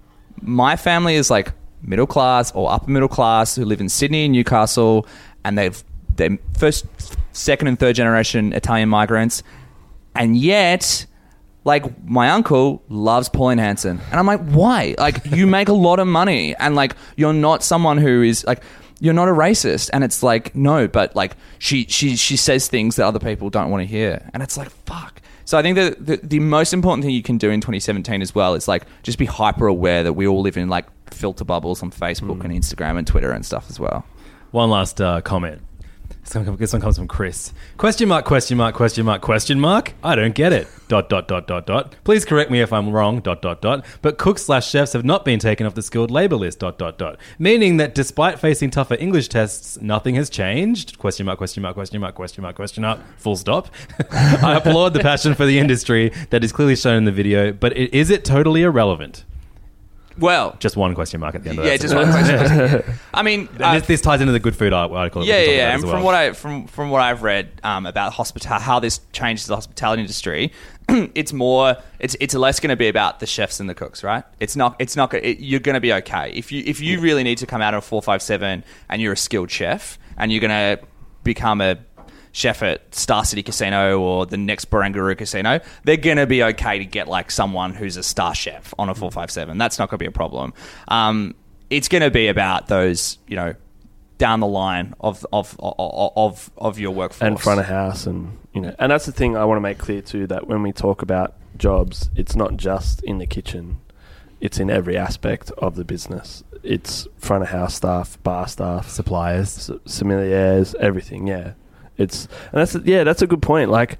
my family is like middle class or upper middle class who live in Sydney and Newcastle, and they've they're first, second, and third generation Italian migrants, and yet. Like, my uncle loves Pauline Hanson. And I'm like, why? Like, you make a lot of money. And, like, you're not someone who is, like, you're not a racist. And it's like, no, but, like, she she she says things that other people don't want to hear. And it's like, fuck. So I think that the, the most important thing you can do in twenty seventeen as well is, like, just be hyper aware that we all live in, like, filter bubbles on Facebook mm. and Instagram and Twitter and stuff as well. One last uh, comment. This one comes from Chris. Question mark, question mark, question mark, question mark. I don't get it. Dot, dot, dot, dot, dot. Please correct me if I'm wrong. Dot, dot, dot. But cooks slash chefs have not been taken off the skilled labour list. Dot, dot, dot. Meaning that despite facing tougher English tests, nothing has changed. Question mark, question mark, question mark, question mark, question mark. Full stop. I applaud the passion for the industry that is clearly shown in the video, but it, is it totally irrelevant? Well, just one question mark at the end of yeah, that. Yeah, just one question. I mean, uh, this, this ties into the good food article. Yeah, yeah, yeah. And from well. what I from from what I've read um, about hospital, how this changes the hospitality industry, it's more, it's it's less going to be about the chefs and the cooks, right? It's not, it's not. It, you're going to be okay if you if you really need to come out of four five seven and you're a skilled chef and you're going to become a chef at Star City Casino or the next Barangaroo Casino, they're going to be okay to get like someone who's a star chef on a four five seven. That's not going to be a problem. Um, it's going to be about those, you know, down the line of of of of, of your workforce. And front of house and, you know, and that's the thing I want to make clear too, that when we talk about jobs, it's not just in the kitchen. It's in every aspect of the business. It's front of house staff, bar staff, suppliers, sommeliers, everything, yeah. It's and that's yeah, that's a good point. Like,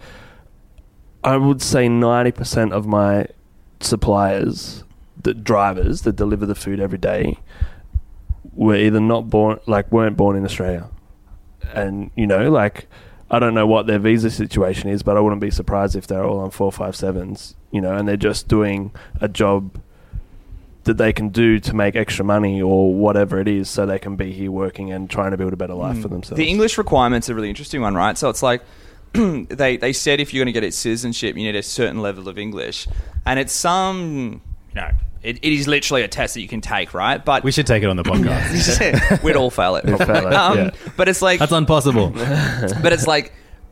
I would say ninety percent of my suppliers, the drivers that deliver the food every day, were either not born, like weren't born in Australia, and you know, like I don't know what their visa situation is, but I wouldn't be surprised if they're all on four five sevens, you know, and they're just doing a job that they can do to make extra money or whatever it is, so they can be here working and trying to build a better life mm. for themselves. The English requirement's a really interesting one, right? So it's like they they said if you're going to get its citizenship, you need a certain level of English, and it's some, you know, it, it is literally a test that you can take, right? But we should take it on the podcast. We'd all fail it. We'd fail it um, yeah. But it's like that's impossible. But it's like,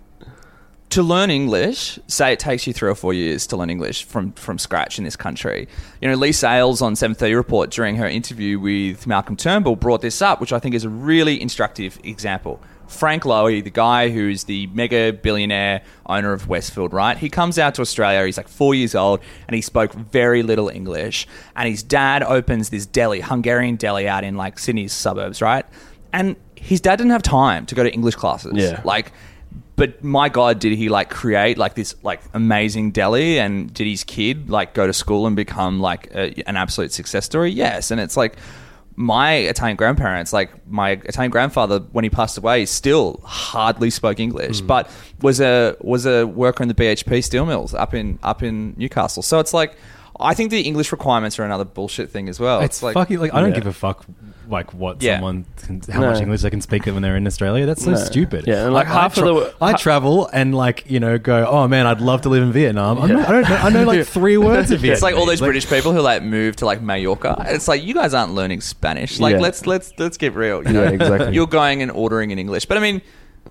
to learn English, say it takes you three or four years to learn English from, from scratch in this country. You know, Lee Sales on seven thirty Report during her interview with Malcolm Turnbull brought this up, which I think is a really instructive example. Frank Lowy, the guy who's the mega billionaire owner of Westfield, right? He comes out to Australia, he's like four years old, and he spoke very little English. And his dad opens this deli, Hungarian deli out in like Sydney's suburbs, right? And his dad didn't have time to go to English classes. Yeah. Like, but my God, did he like create like this like amazing deli, and did his kid like go to school and become like a, an absolute success story? Yes. And it's like my Italian grandparents, like my Italian grandfather, when he passed away, still hardly spoke English, mm. but was a was a worker in the B H P steel mills up in up in Newcastle. So it's like, I think the English requirements are another bullshit thing as well. It's, it's like fucking like I don't yeah. give a fuck like what Yeah. someone can, how No. much English they can speak when they're in Australia. That's so No. stupid. Yeah, and like, like half I, tra- of the- I travel and like you know go, oh man, I'd love to live in Vietnam. I'm not, I don't know, I know like three words of Vietnamese. It's like all those British people who like move to like Mallorca. It's like, you guys aren't learning Spanish. Like Yeah. let's let's let's get real. You know? Yeah, exactly. You're going and ordering in English, but I mean,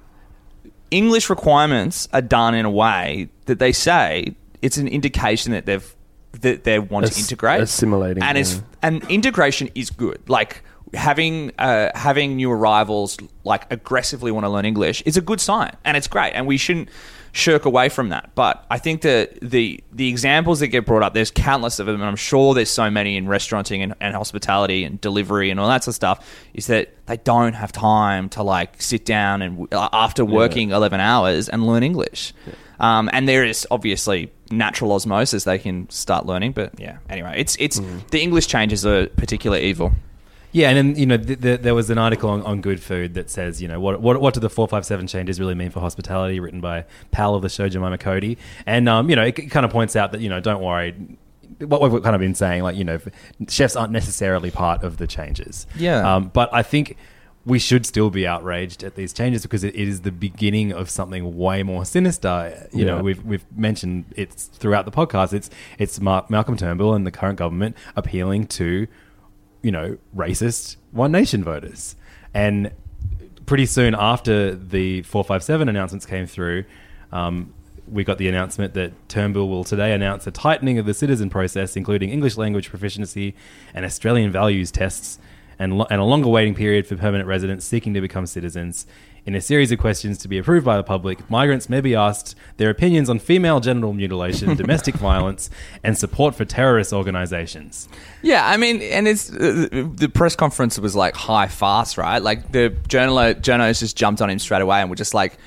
English requirements are done in a way that they say it's an indication that they've that they want Ass- to integrate, assimilating, and it's yeah. and integration is good. Like having uh, having new arrivals like aggressively want to learn English is a good sign, and it's great, and we shouldn't shirk away from that. But I think that the the examples that get brought up, there's countless of them, and I'm sure there's so many in restauranting and, and hospitality and delivery and all that sort of stuff, is that they don't have time to like sit down and uh, after working yeah. eleven hours and learn English. Yeah. Um, and there is obviously natural osmosis they can start learning, but yeah. Anyway, it's it's mm. the English changes are particular evil. Yeah, and then you know th- th- there was an article on, on Good Food that says you know what what what do the four five seven changes really mean for hospitality, written by pal of the show Jemima Cody, and um, you know it, it kind of points out that you know don't worry, what we've kind of been saying, like you know chefs aren't necessarily part of the changes. Yeah, um, but I think we should still be outraged at these changes because it, it is the beginning of something way more sinister. You yeah. know, we've we've mentioned it throughout the podcast. It's it's Mar- Malcolm Turnbull and the current government appealing to, you know, racist One Nation voters. And pretty soon after the four five seven announcements came through, um, we got the announcement that Turnbull will today announce a tightening of the citizen process, including English language proficiency and Australian values tests, and, lo- and a longer waiting period for permanent residents seeking to become citizens. In a series of questions to be approved by the public, migrants may be asked their opinions on female genital mutilation, domestic violence, and support for terrorist organisations. Yeah, I mean, and it's uh, the press conference was like high fast, right? Like the journal- journalists just jumped on him straight away and were just like,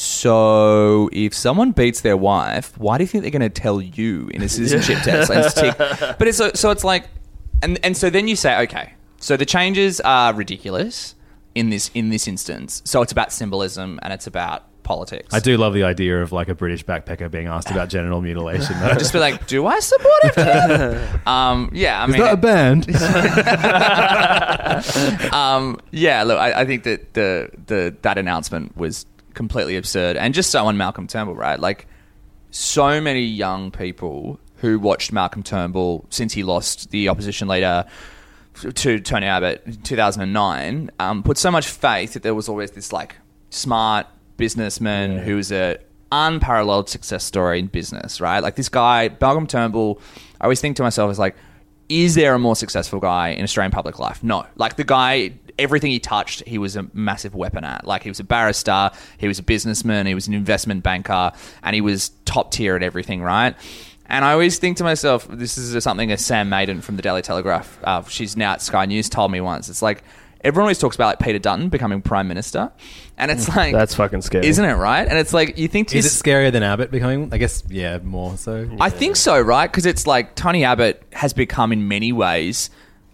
so if someone beats their wife, why do you think they're going to tell you in a citizenship test? And stick? But it's so, so it's like, and and so then you say, okay, so the changes are ridiculous in this in this instance. So it's about symbolism and it's about politics. I do love the idea of like a British backpacker being asked about genital mutilation. I'd just be like, do I support it? um, yeah, I Is mean, that a band? um, yeah, look, I, I think that the the that announcement was completely absurd and just so on Malcolm Turnbull, right? Like, so many young people who watched Malcolm Turnbull since he lost the opposition leader to Tony Abbott in two thousand nine, um, put so much faith that there was always this like smart businessman yeah. who was a unparalleled success story in business, right? Like this guy, Malcolm Turnbull, I always think to myself is like, is there a more successful guy in Australian public life? No. Like the guy, everything he touched, he was a massive weapon at. Like he was a barrister, he was a businessman, he was an investment banker, and he was top tier at everything, right? And I always think to myself, this is something that Sam Maiden from the Daily Telegraph, uh, she's now at Sky News, told me once. It's like, everyone always talks about like Peter Dutton becoming Prime Minister. And it's like... That's fucking scary. Isn't it, right? And it's like, you think... Is it scarier than Abbott becoming... I guess, yeah, more so. I think so, right? Because it's like, Tony Abbott has become in many ways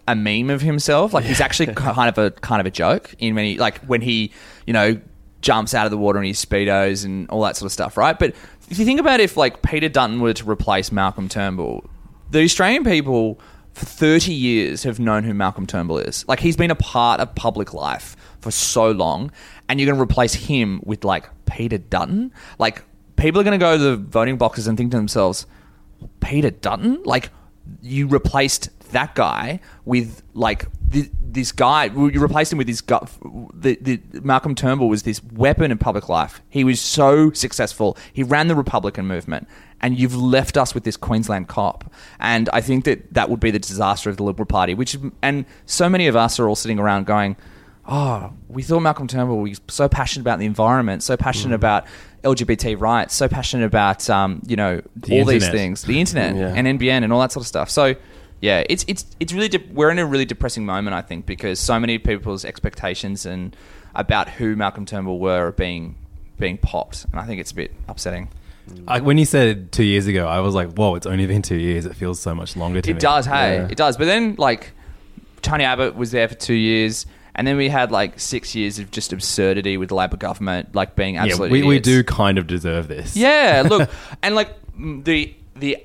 a meme of himself. Like he's actually kind of a kind of a joke in many, like when he, you know, jumps out of the water in his Speedos and all that sort of stuff, right? But if you think about if like Peter Dutton were to replace Malcolm Turnbull, the Australian people for thirty years have known who Malcolm Turnbull is. Like he's been a part of public life for so long, and you're going to replace him with like Peter Dutton? Like people are going to go to the voting boxes and think to themselves, Peter Dutton? Like you replaced that guy with like th- this guy. You replaced him with this guy. The, the Malcolm Turnbull was this weapon in public life. He was so successful. He ran the Republican movement, and you've left us with this Queensland cop. And I think that that would be the disaster of the Liberal Party. Which and so many of us are all sitting around going, "Oh, we thought Malcolm Turnbull was so passionate about the environment, so passionate mm. about L G B T rights, so passionate about um, you know the all internet. these things, the internet yeah. and N B N and all that sort of stuff." So. Yeah, it's it's it's really de- we're in a really depressing moment, I think, because so many people's expectations and about who Malcolm Turnbull were are being being popped, and I think it's a bit upsetting. I, when you said two years ago, I was like, "Whoa, it's only been two years. It feels so much longer to It me." does, hey, Yeah. it does. But then, like, Tony Abbott was there for two years, and then we had like six years of just absurdity with the Labor government, like being Yeah, absolute. we, we idiots. do kind of deserve this. Yeah, look, and like the the.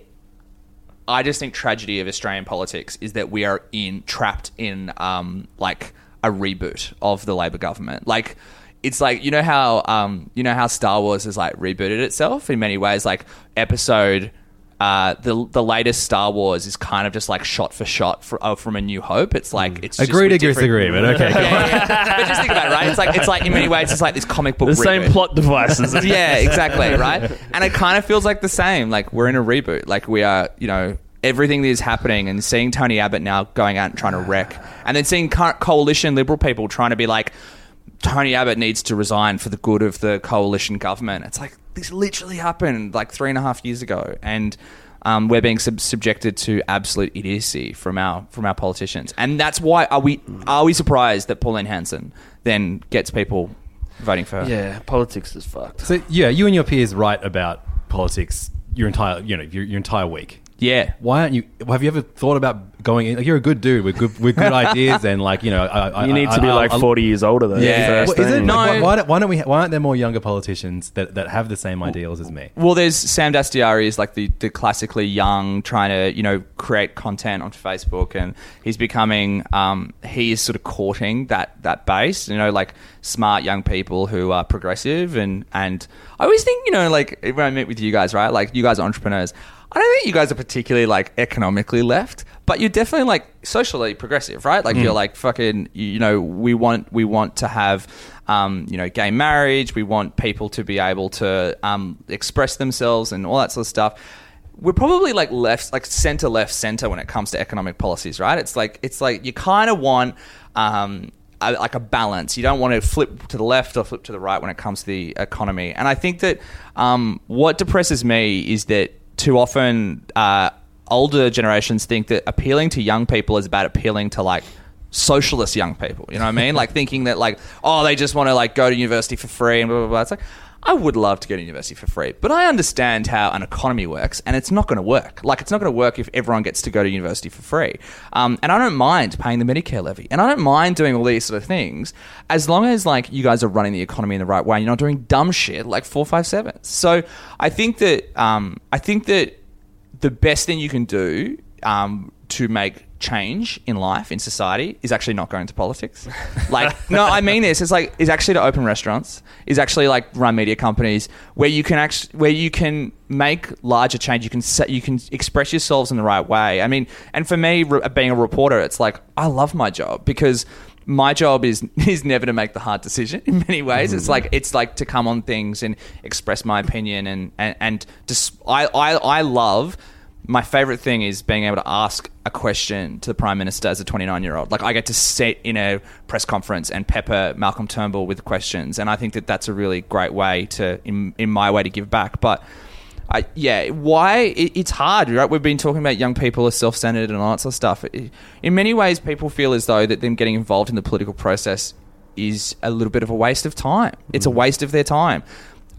I just think tragedy of Australian politics is that we are in trapped in um, like a reboot of the Labor government. Like it's like you know how um, you know how Star Wars has like rebooted itself in many ways. Like episode uh, the the latest Star Wars is kind of just like shot for shot for, uh, from A New Hope. It's like it's just Agree to with different- disagree, but okay. Yeah, yeah, yeah. But just think about it, right? It's like it's like in many ways it's like this comic book The reboot. same plot devices. Yeah, exactly, right? And it kind of feels like the same. Like we're in a reboot. Like we are, you know, everything that is happening and seeing Tony Abbott now going out and trying to wreck, and then seeing co- coalition Liberal people trying to be like, Tony Abbott needs to resign for the good of the coalition government. It's like this literally happened like three and a half years ago, and um, we're being sub- subjected to absolute idiocy from our from our politicians, and that's why are we are we surprised that Pauline Hanson then gets people voting for her? Yeah, politics is fucked. So yeah, you and your peers write about politics your entire you know your, your entire week. Yeah. Why aren't you? Have you ever thought about going in? Like, you're a good dude with good with good ideas, and like you know, I, I, You need I, to be I, like I, forty years older though. Yeah. First Well, is it? thing. No. Like, why, why, don't, why don't we? Why aren't there more younger politicians that, that have the same ideals as me? Well, there's Sam Dastyari is like the, the classically young, trying to, you know, create content on Facebook, and he's becoming, um, he is sort of courting that, that base, you know, like smart young people who are progressive. And, and I always think, you know, like when I meet with you guys, right, like you guys are entrepreneurs. I don't think you guys are particularly like economically left, but you're definitely like socially progressive, right? Like mm. you're like fucking, you know, we want we want to have, um, you know, gay marriage. We want people to be able to um, express themselves and all that sort of stuff. We're probably like left, like center, left, center when it comes to economic policies, right? It's like it's like you kind of want. Um, A, like a balance. You don't want to flip to the left or flip to the right when it comes to the economy. And I think that um, what depresses me is that too often uh, older generations think that appealing to young people is about appealing to like socialist young people. You know what I mean? Like thinking that like, oh, they just want to like go to university for free and blah, blah, blah. It's like, I would love to go to university for free, but I understand how an economy works, and it's not going to work. Like, it's not going to work if everyone gets to go to university for free. Um, and I don't mind paying the Medicare levy, and I don't mind doing all these sort of things, as long as, like, you guys are running the economy in the right way, and you're not doing dumb shit like four five seven. So I think that um, I think that the best thing you can do um, to make change in life, in society, is actually not going to politics. Like, no, I mean this. It's like, is actually to open restaurants, is actually like run media companies where you can actually, where you can make larger change. You can set, you can express yourselves in the right way. I mean, and for me, re- being a reporter, it's like, I love my job because my job is is never to make the hard decision in many ways. Mm-hmm. It's like it's like to come on things and express my opinion and and, and just, I, I I love. My favorite thing is being able to ask a question to the Prime Minister as a twenty-nine-year-old. Like, I get to sit in a press conference and pepper Malcolm Turnbull with questions, and I think that that's a really great way to, in, in my way, to give back. But, I, yeah, why? It, it's hard, right? We've been talking about young people as self-centered and all that sort of stuff. It, in many ways, people feel as though that them getting involved in the political process is a little bit of a waste of time. It's a waste of their time.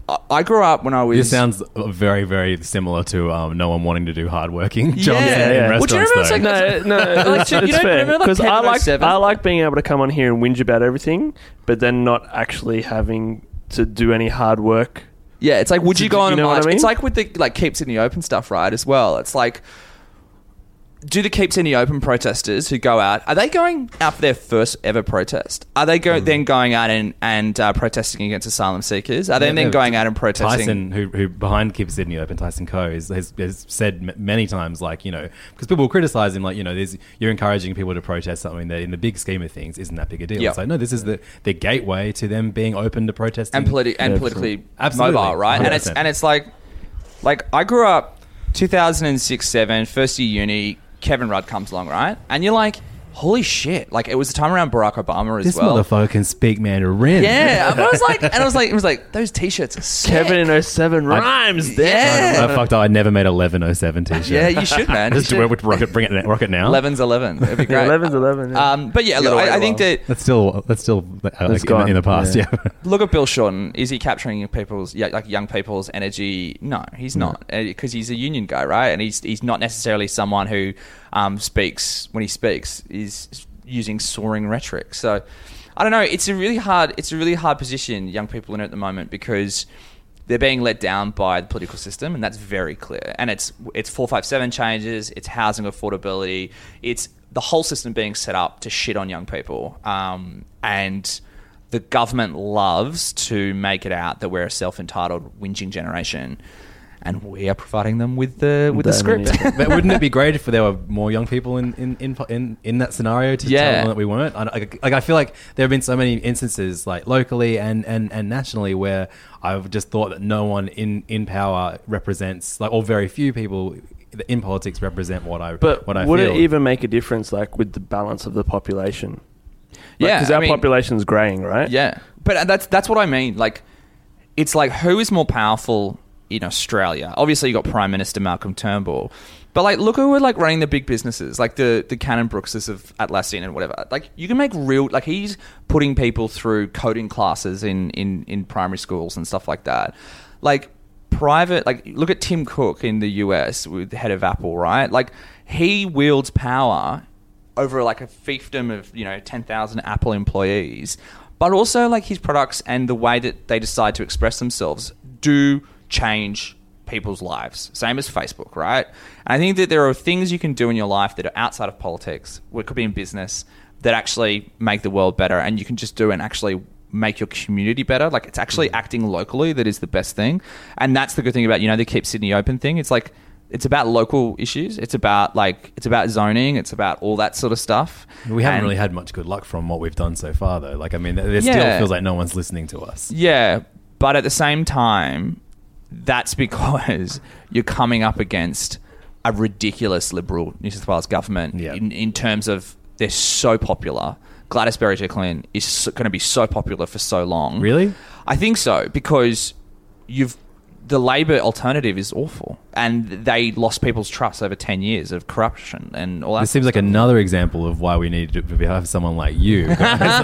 I- I grew up when I was. This sounds very, very similar to um, no one wanting to do hardworking jobs Yeah, in, yeah. in Well, do you restaurants. remember though. it's like- No, no, Like, it's, you it's don't fair remember, like, because I Kevin like oh seven? I like being able to come on here and whinge about everything, but then not actually having to do any hard work. Yeah, it's like, would So you do go you on a know what I march? mean? It's like with the like Keep Sydney Open stuff, right? As well, it's like, do the Keep Sydney Open protesters who go out, are they going out for their first ever protest? Are they go, mm. then going out and, and uh, protesting against asylum seekers? Are they Yeah, then no, going out and protesting? Tyson, who, who behind Keep Sydney Open, Tyson Coe, has, has, has said m- many times, like, you know, because people will criticise him, like, you know, there's, you're encouraging people to protest something that in the big scheme of things isn't that big a deal. Yep. It's like, no, this is the, the gateway to them being open to protesting. and, politi- and Yeah, politically absolutely. mobile, right? one hundred And it's percent. and it's like, like I grew up two thousand six, seven, first year uni. Kevin Rudd comes along, right? And you're like, holy shit! Like it was the time around Barack Obama as This well. motherfucker can speak Mandarin. Yeah, I was like, and I was like, it was like those t-shirts are sick. Kevin in oh seven rhymes. Yeah. I fucked up. I never made eleven oh seven t-shirt. Yeah, you should, man. Just You to should. with rocket, bring it, rocket now. eleven's eleven. It'd be great. Yeah, eleven's eleven. Yeah. Um, but yeah, You look, gotta wait I, I a think while. that That's still that's still uh, like, in, gone. in the past. Yeah. Yeah. look at Bill Shorten. Is he capturing people's yeah, like young people's energy? No, he's not, because he's a union guy, right? And he's he's not necessarily someone who um, speaks when he speaks is using soaring rhetoric. So I don't know. It's a really hard. It's a really hard position young people in at the moment because they're being let down by the political system, and that's very clear. And it's it's four five seven changes. It's housing affordability. It's the whole system being set up to shit on young people. Um, and the government loves to make it out that we're a self-entitled whinging generation, and we are providing them with the with the script. But wouldn't it be great if there were more young people in in in, in, in that scenario to Yeah. tell them that we weren't? I, like, like I feel like there have been so many instances, like locally and, and, and nationally, where I've just thought that no one in, in power represents, like, or very few people in politics represent what I But what I would feel. it even make a difference, like with the balance of the population? Yeah, because I our mean- population's greying, right? Yeah, but that's that's what I mean. Like, it's like, who is more powerful in Australia? Obviously, you got Prime Minister Malcolm Turnbull, but like, look who are like running the big businesses, like the the Cannon Brookses of Atlassian and whatever. Like, you can make real, like, he's putting people through coding classes in in in primary schools and stuff like that. Like, private, like, look at Tim Cook in the U S with the head of Apple, right? Like, he wields power over like a fiefdom of, you know, ten thousand Apple employees, but also like his products and the way that they decide to express themselves do change people's lives. Same as Facebook, right? And I think that there are things you can do in your life that are outside of politics, what could be in business, that actually make the world better, and you can just do and actually make your community better. Like, it's actually acting locally that is the best thing. And that's the good thing about, you know, the Keep Sydney Open thing. It's like, it's about local issues. It's about like, it's about zoning. It's about all that sort of stuff. We haven't And- really had much good luck from what we've done so far, though. Like, I mean, there Yeah. still feels like no one's listening to us. Yeah, but at the same time, that's because you're coming up against a ridiculous Liberal New South Wales government Yeah. in, in terms of they're so popular. Gladys Berejiklian is so, going to be so popular for so long. Really? I think so, because you've the Labor alternative is awful, and they lost people's trust over ten years of corruption and all that. This seems like another example of why we need to have someone like you. guys.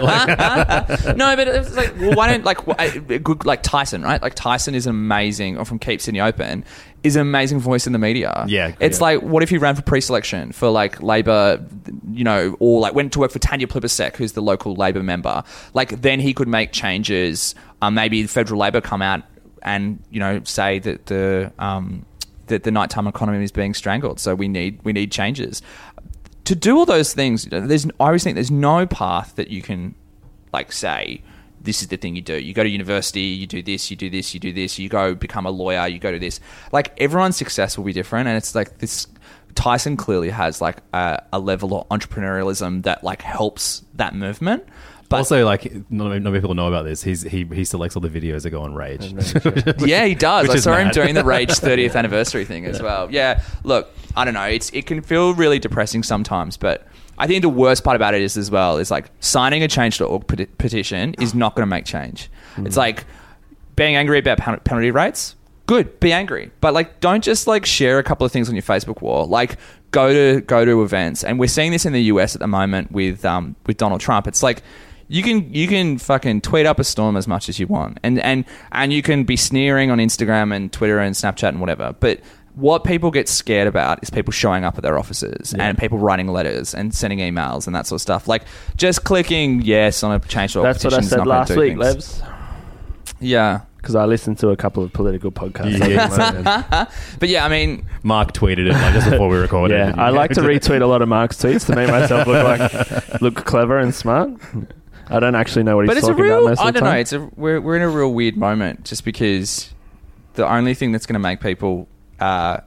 Like- No, but it's like, well, why don't like wh- a good like Tyson, right? Like, Tyson is amazing, or from Keep Sydney Open, is an amazing voice in the media. Yeah, it's yeah. like, what if he ran for pre-selection for like Labor, you know, or like went to work for Tanya Plibersek, who's the local Labor member? Like, then he could make changes. Um, maybe the federal Labor come out and, you know, say that the um, that the nighttime economy is being strangled, so we need we need changes. To do all those things, you know, there's I always think there's no path that you can like say, this is the thing you do. You go to university, you do this, you do this, you do this, you go become a lawyer, you go to this. Like, everyone's success will be different, and it's like this. Tyson clearly has like a, a level of entrepreneurialism that like helps that movement. But also, like, not many not many people know about this. He's he he selects all the videos that go on Rage. yeah, he does. Which I is saw him mad. doing the Rage thirtieth anniversary thing as well. Yeah, look, I don't know. It's it can feel really depressing sometimes, but I think the worst part about it is as well is like signing a change dot org peti- petition is not going to make change. Mm. It's like being angry about pen- penalty rates. Good, be angry, but like, don't just like share a couple of things on your Facebook wall. Like, go to go to events, and we're seeing this in the U S at the moment with um with Donald Trump. It's like, You can you can fucking tweet up a storm as much as you want, and and and you can be sneering on Instagram and Twitter and Snapchat and whatever. But what people get scared about is people showing up at their offices yeah. and people writing letters and sending emails and that sort of stuff. Like just clicking yes on a change dot org That's what I said last week, Levs. Yeah. Because I listened to a couple of political podcasts. Yeah. But yeah, I mean... Mark tweeted it like just before we recorded. Yeah, I like to retweet a lot of Mark's tweets to make myself look like look clever and smart. I don't actually know what he's but it's talking a real, about most I of the don't time. know. It's a, we're, we're in a real weird moment just because the only thing that's going to make people... Uh,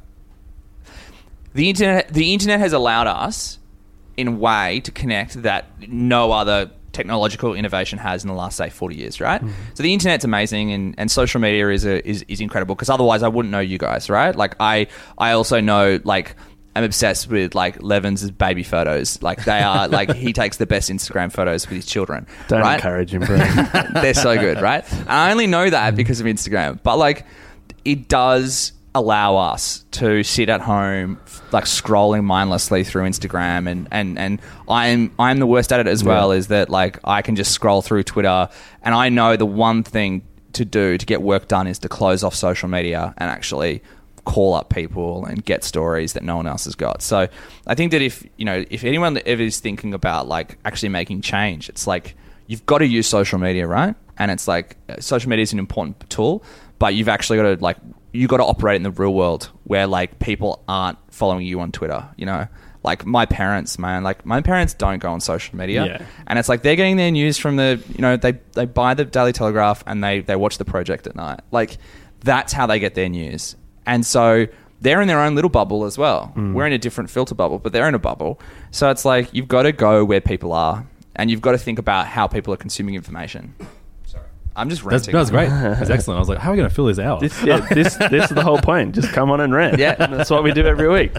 the internet the internet has allowed us, in a way, to connect that no other... technological innovation has in the last, say, forty years, right? Mm. So the internet's amazing, and, and social media is a, is, is incredible, because otherwise I wouldn't know you guys, right? Like I I also know, like, I'm obsessed with like Levins' baby photos. Like they are like he takes the best Instagram photos with his children. Don't right? encourage him, bro. They're so good, right? And I only know that because of Instagram. But like it does allow us to sit at home like scrolling mindlessly through Instagram, and, and, and I'm I'm the worst at it as well, yeah. is that like I can just scroll through Twitter, and I know the one thing to do to get work done is to close off social media and actually call up people and get stories that no one else has got. So I think that if you know if anyone that ever is thinking about like actually making change, it's like you've got to use social media, right? And it's like social media is an important tool, but you've actually got to like you got to operate in the real world where like people aren't following you on Twitter, you know? Like my parents, man, like my parents don't go on social media. Yeah. And it's like they're getting their news from the, you know, they, they buy the Daily Telegraph and they, they watch The Project at night. Like that's how they get their news. And so they're in their own little bubble as well. Mm. We're in a different filter bubble, but they're in a bubble. So it's like you've got to go where people are, and you've got to think about how people are consuming information. I'm just ranting. That was great. That's excellent. I was like, how are we going to fill this out? This, yeah, this this is the whole point. Just come on and rant. Yeah, and that's what we do every week.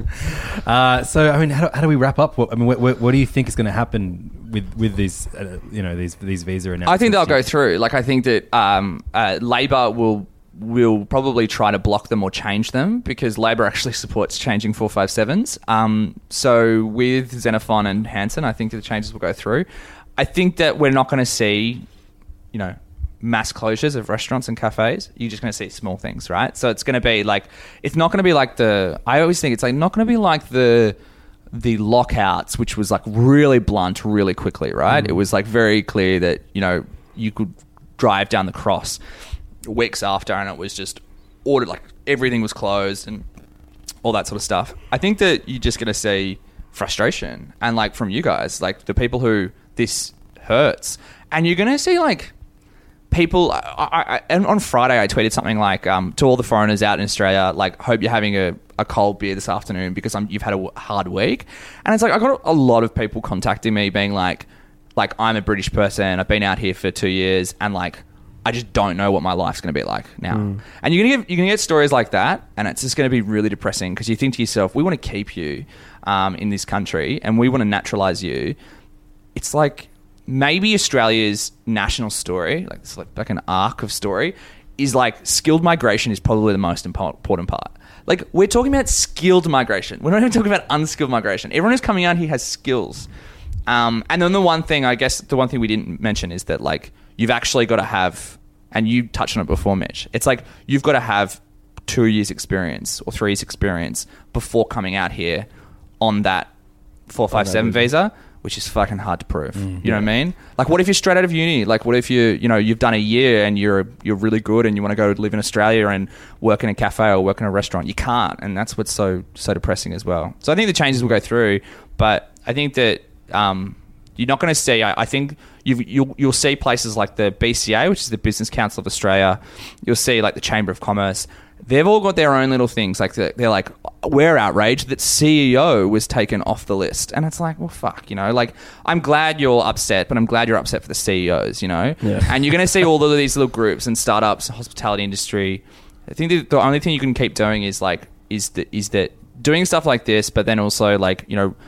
Uh, so, I mean, how do, how do we wrap up? What, I mean, what, what, what do you think is going to happen with with these, uh, you know, these these visa announcements? I think they'll go through. Like, I think that um, uh, Labor will will probably try to block them or change them, because Labor actually supports changing four five sevens. Um, so with Xenophon and Hanson, I think that the changes will go through. I think that we're not going to see, you know, mass closures of restaurants and cafes. You're just going to see small things, right? So it's going to be like, it's not going to be like the, I always think it's like not going to be like the, the lockouts, which was like really blunt really quickly, right? Mm. It was like very clear that, you know, you could drive down the cross weeks after and it was just ordered, like everything was closed and all that sort of stuff. I think that you're just going to see frustration, and like from you guys, like the people who this hurts, and you're going to see like, people, I, I, and on Friday I tweeted something like, um, to all the foreigners out in Australia, like, hope you're having a, a cold beer this afternoon because I'm, you've had a hard week. And it's like, I got a lot of people contacting me being like, like, I'm a British person, I've been out here for two years, and like, I just don't know what my life's going to be like now. Mm. And you're going to get, you're going to get stories like that, and it's just going to be really depressing, because you think to yourself, we want to keep you um, in this country, and we want to naturalize you. It's like, maybe Australia's national story, like it's like, like an arc of story, is like skilled migration is probably the most important part. Like we're talking about skilled migration. We're not even talking about unskilled migration. Everyone who's coming out here has skills. Um, and then the one thing, I guess, the one thing we didn't mention is that like you've actually got to have, and you touched on it before, Mitch, it's like you've got to have two years experience or three years experience before coming out here on that four five seven visa, which is fucking hard to prove. Mm, you know yeah. what I mean? Like, what if you're straight out of uni? Like, what if you, you know, you've done a year and you're you're really good and you want to go live in Australia and work in a cafe or work in a restaurant? You can't, and that's what's so so depressing as well. So I think the changes will go through, but I think that um, you're not going to see. I, I think you've, you'll you'll see places like the B C A, which is the Business Council of Australia. You'll see like the Chamber of Commerce. They've all got their own little things. Like they're, they're like, we're outraged that C E O was taken off the list, and it's like, well, fuck, you know. Like, I'm glad you're upset, but I'm glad you're upset for the C E Os, you know. Yeah. And you're going to see all of these little groups and startups, hospitality industry. I think the, the only thing you can keep doing is like, is that is that doing stuff like this, but then also like, you know,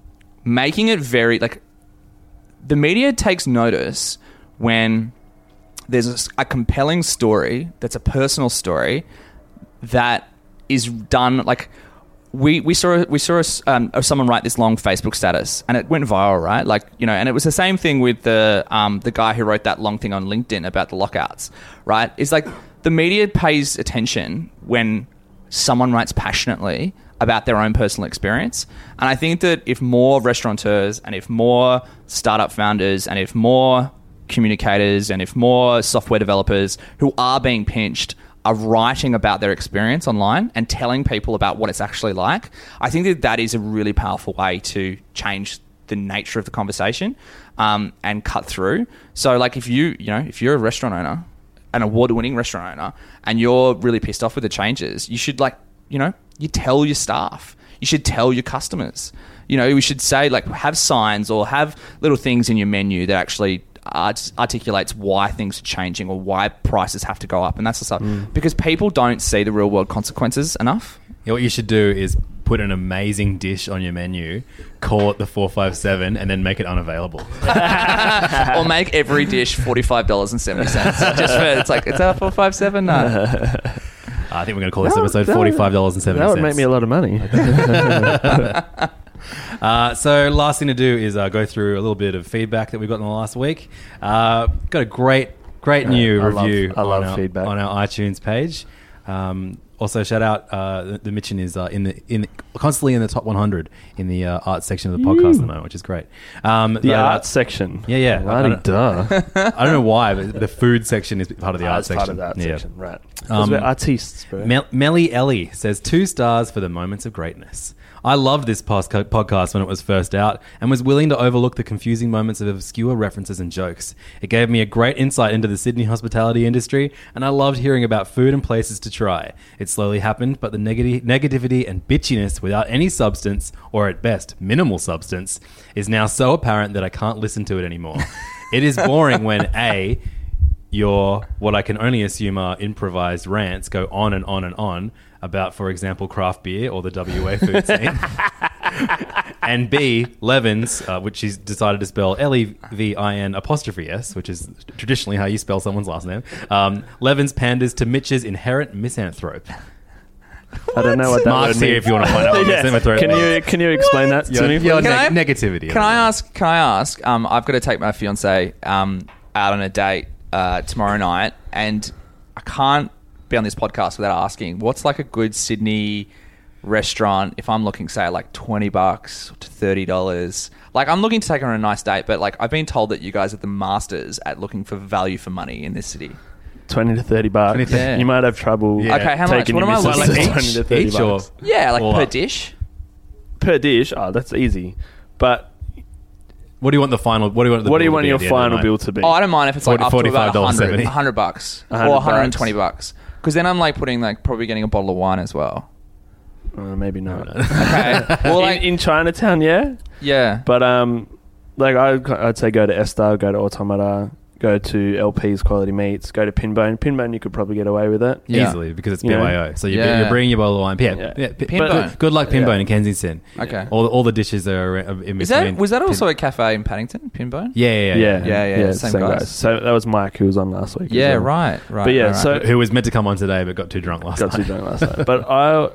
making it very like, the media takes notice when there's a, a compelling story that's a personal story that is done like we we saw we saw um, someone write this long Facebook status, and it went viral, right? Like, you know, and it was the same thing with the um, the guy who wrote that long thing on LinkedIn about the lockouts, right? It's like the media pays attention when someone writes passionately about their own personal experience, and I think that if more restaurateurs and if more startup founders and if more communicators and if more software developers who are being pinched are writing about their experience online and telling people about what it's actually like, I think that that is a really powerful way to change the nature of the conversation um, and cut through. So, like, if you, you know, if you're a restaurant owner, an award-winning restaurant owner, and you're really pissed off with the changes, you should, like, you know, you tell your staff. You should tell your customers. You know, we should say, like, have signs or have little things in your menu that actually Art- articulates why things are changing or why prices have to go up, and that's the stuff mm. because people don't see the real world consequences enough. Yeah, what you should do is put an amazing dish on your menu, call it the four five seven, and then make it unavailable. Or make every dish forty-five dollars and seventy cents. Just for, it's like, it's a four five seven? No. I think we're going to call this episode forty-five dollars and seventy cents. That would make me a lot of money. Uh, so last thing to do is uh, go through a little bit of feedback that we got in the last week. Uh, got a great, great new I review love, I love on, our, feedback. on our iTunes page. Um, also, shout out uh, the, the Mitchin is uh, in the in the, constantly in the top one hundred in the uh, art section of the podcast at the moment, which is great. Um, the but, art uh, section, yeah, yeah. Bloody I, don't, duh. I don't know why, but the food section is part of the ah, art section. Part of the art yeah. section, right? Um, we're artists, bro. Mel- Melly Ellie says two stars for the moments of greatness. I loved this pos- podcast when it was first out and was willing to overlook the confusing moments of obscure references and jokes. It gave me a great insight into the Sydney hospitality industry, and I loved hearing about food and places to try. It slowly happened, but the neg- negativity and bitchiness without any substance, or at best, minimal substance, is now so apparent that I can't listen to it anymore. It is boring when A, your, what I can only assume are improvised rants go on and on and on about, for example, craft beer or the W A food scene. And B, Levin's, uh, which he's decided to spell L E V I N apostrophe S, which is traditionally how you spell someone's last name. Um, Levin's panders to Mitch's inherent misanthrope. I don't know what that Mark's word here means. if you want to find out what Yeah. misanthrope Can means. you can you explain that to Your, me? your please? neg- Can I- negativity. Can I ask? Can I ask? Um, I've got to take my fiance um, out on a date uh, tomorrow night, and I can't be on this podcast without asking, what's like a good Sydney restaurant if I'm looking, say, like twenty bucks to thirty dollars? Like, I'm looking to take her on a nice date, but like I've been told that you guys are the masters at looking for value for money in this city. Twenty to thirty bucks. twenty to thirty. You might have trouble. Yeah. Okay, how much? taking What your am I missus looking to at? twenty to thirty Each or bucks Yeah, like All per up. dish. per dish. Oh, that's easy. But What do you want the final? What do you want? The what do you bill to want be your at the end of the final night? bill to be? Oh, I don't mind if it's like forty, up to about forty-five dollars one hundred, seventy. one hundred bucks one or hundred one hundred twenty bucks. Because then I'm like putting like probably getting a bottle of wine as well. Uh, maybe not. Okay. Well, like, in, in Chinatown, yeah. yeah. But um, like I'd, I'd say go to Estar, go to Automata, go to L P's Quality Meats, go to Pinbone. Pinbone, you could probably get away with it. Yeah. Easily, because it's You B know? Y O. So you're, Yeah. you're bringing your bottle of wine. Yeah, Yeah. yeah. P- Pinbone. Good, good luck, Pinbone Yeah. in Kensington. Okay. All, all the dishes are in between. Is that was that Pin- also a cafe in Paddington, Pinbone? Yeah, yeah, yeah. Yeah, Yeah, yeah, same guys. So that was Mike who was on last week. as Yeah, well. right, right. But yeah, right, right. so Who was meant to come on today but got too drunk last got night. too drunk last night. But I,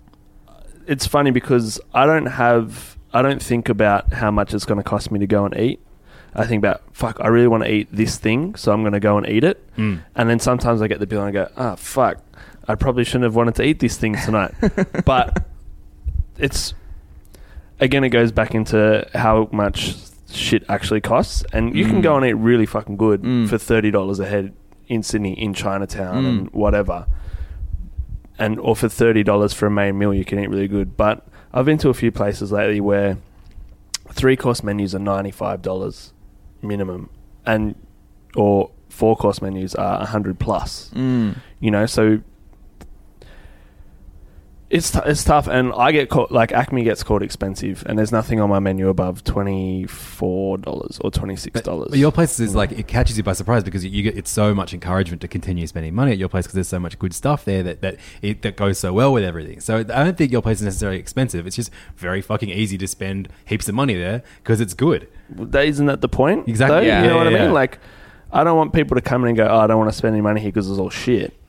it's funny because I don't have, I don't think about how much it's going to cost me to go and eat. I think about, fuck, I really want to eat this thing, so I'm going to go and eat it. Mm. And then sometimes I get the bill and I go, ah, fuck, I probably shouldn't have wanted to eat this thing tonight. But it's, again, it goes back into how much shit actually costs. And you Mm. can go and eat really fucking good Mm. for thirty dollars a head in Sydney, in Chinatown Mm. and whatever. And or for thirty dollars for a main meal, you can eat really good. But I've been to a few places lately where three-course menus are ninety-five dollars minimum, and or four-course menus are one hundred plus. Mm. You know, so it's t- it's tough, and I get caught, like Acme gets called expensive, and there's nothing on my menu above twenty-four dollars or twenty-six dollars. But your place is like, it catches you by surprise because you get, it's so much encouragement to continue spending money at your place because there's so much good stuff there that that it, that goes so well with everything. So I don't think your place is necessarily expensive. It's just very fucking easy to spend heaps of money there because it's good. That, isn't that the point? Exactly. Though? Yeah. You know Yeah, what yeah, I mean? yeah. Like, I don't want people to come in and go, oh, I don't want to spend any money here because it's all shit.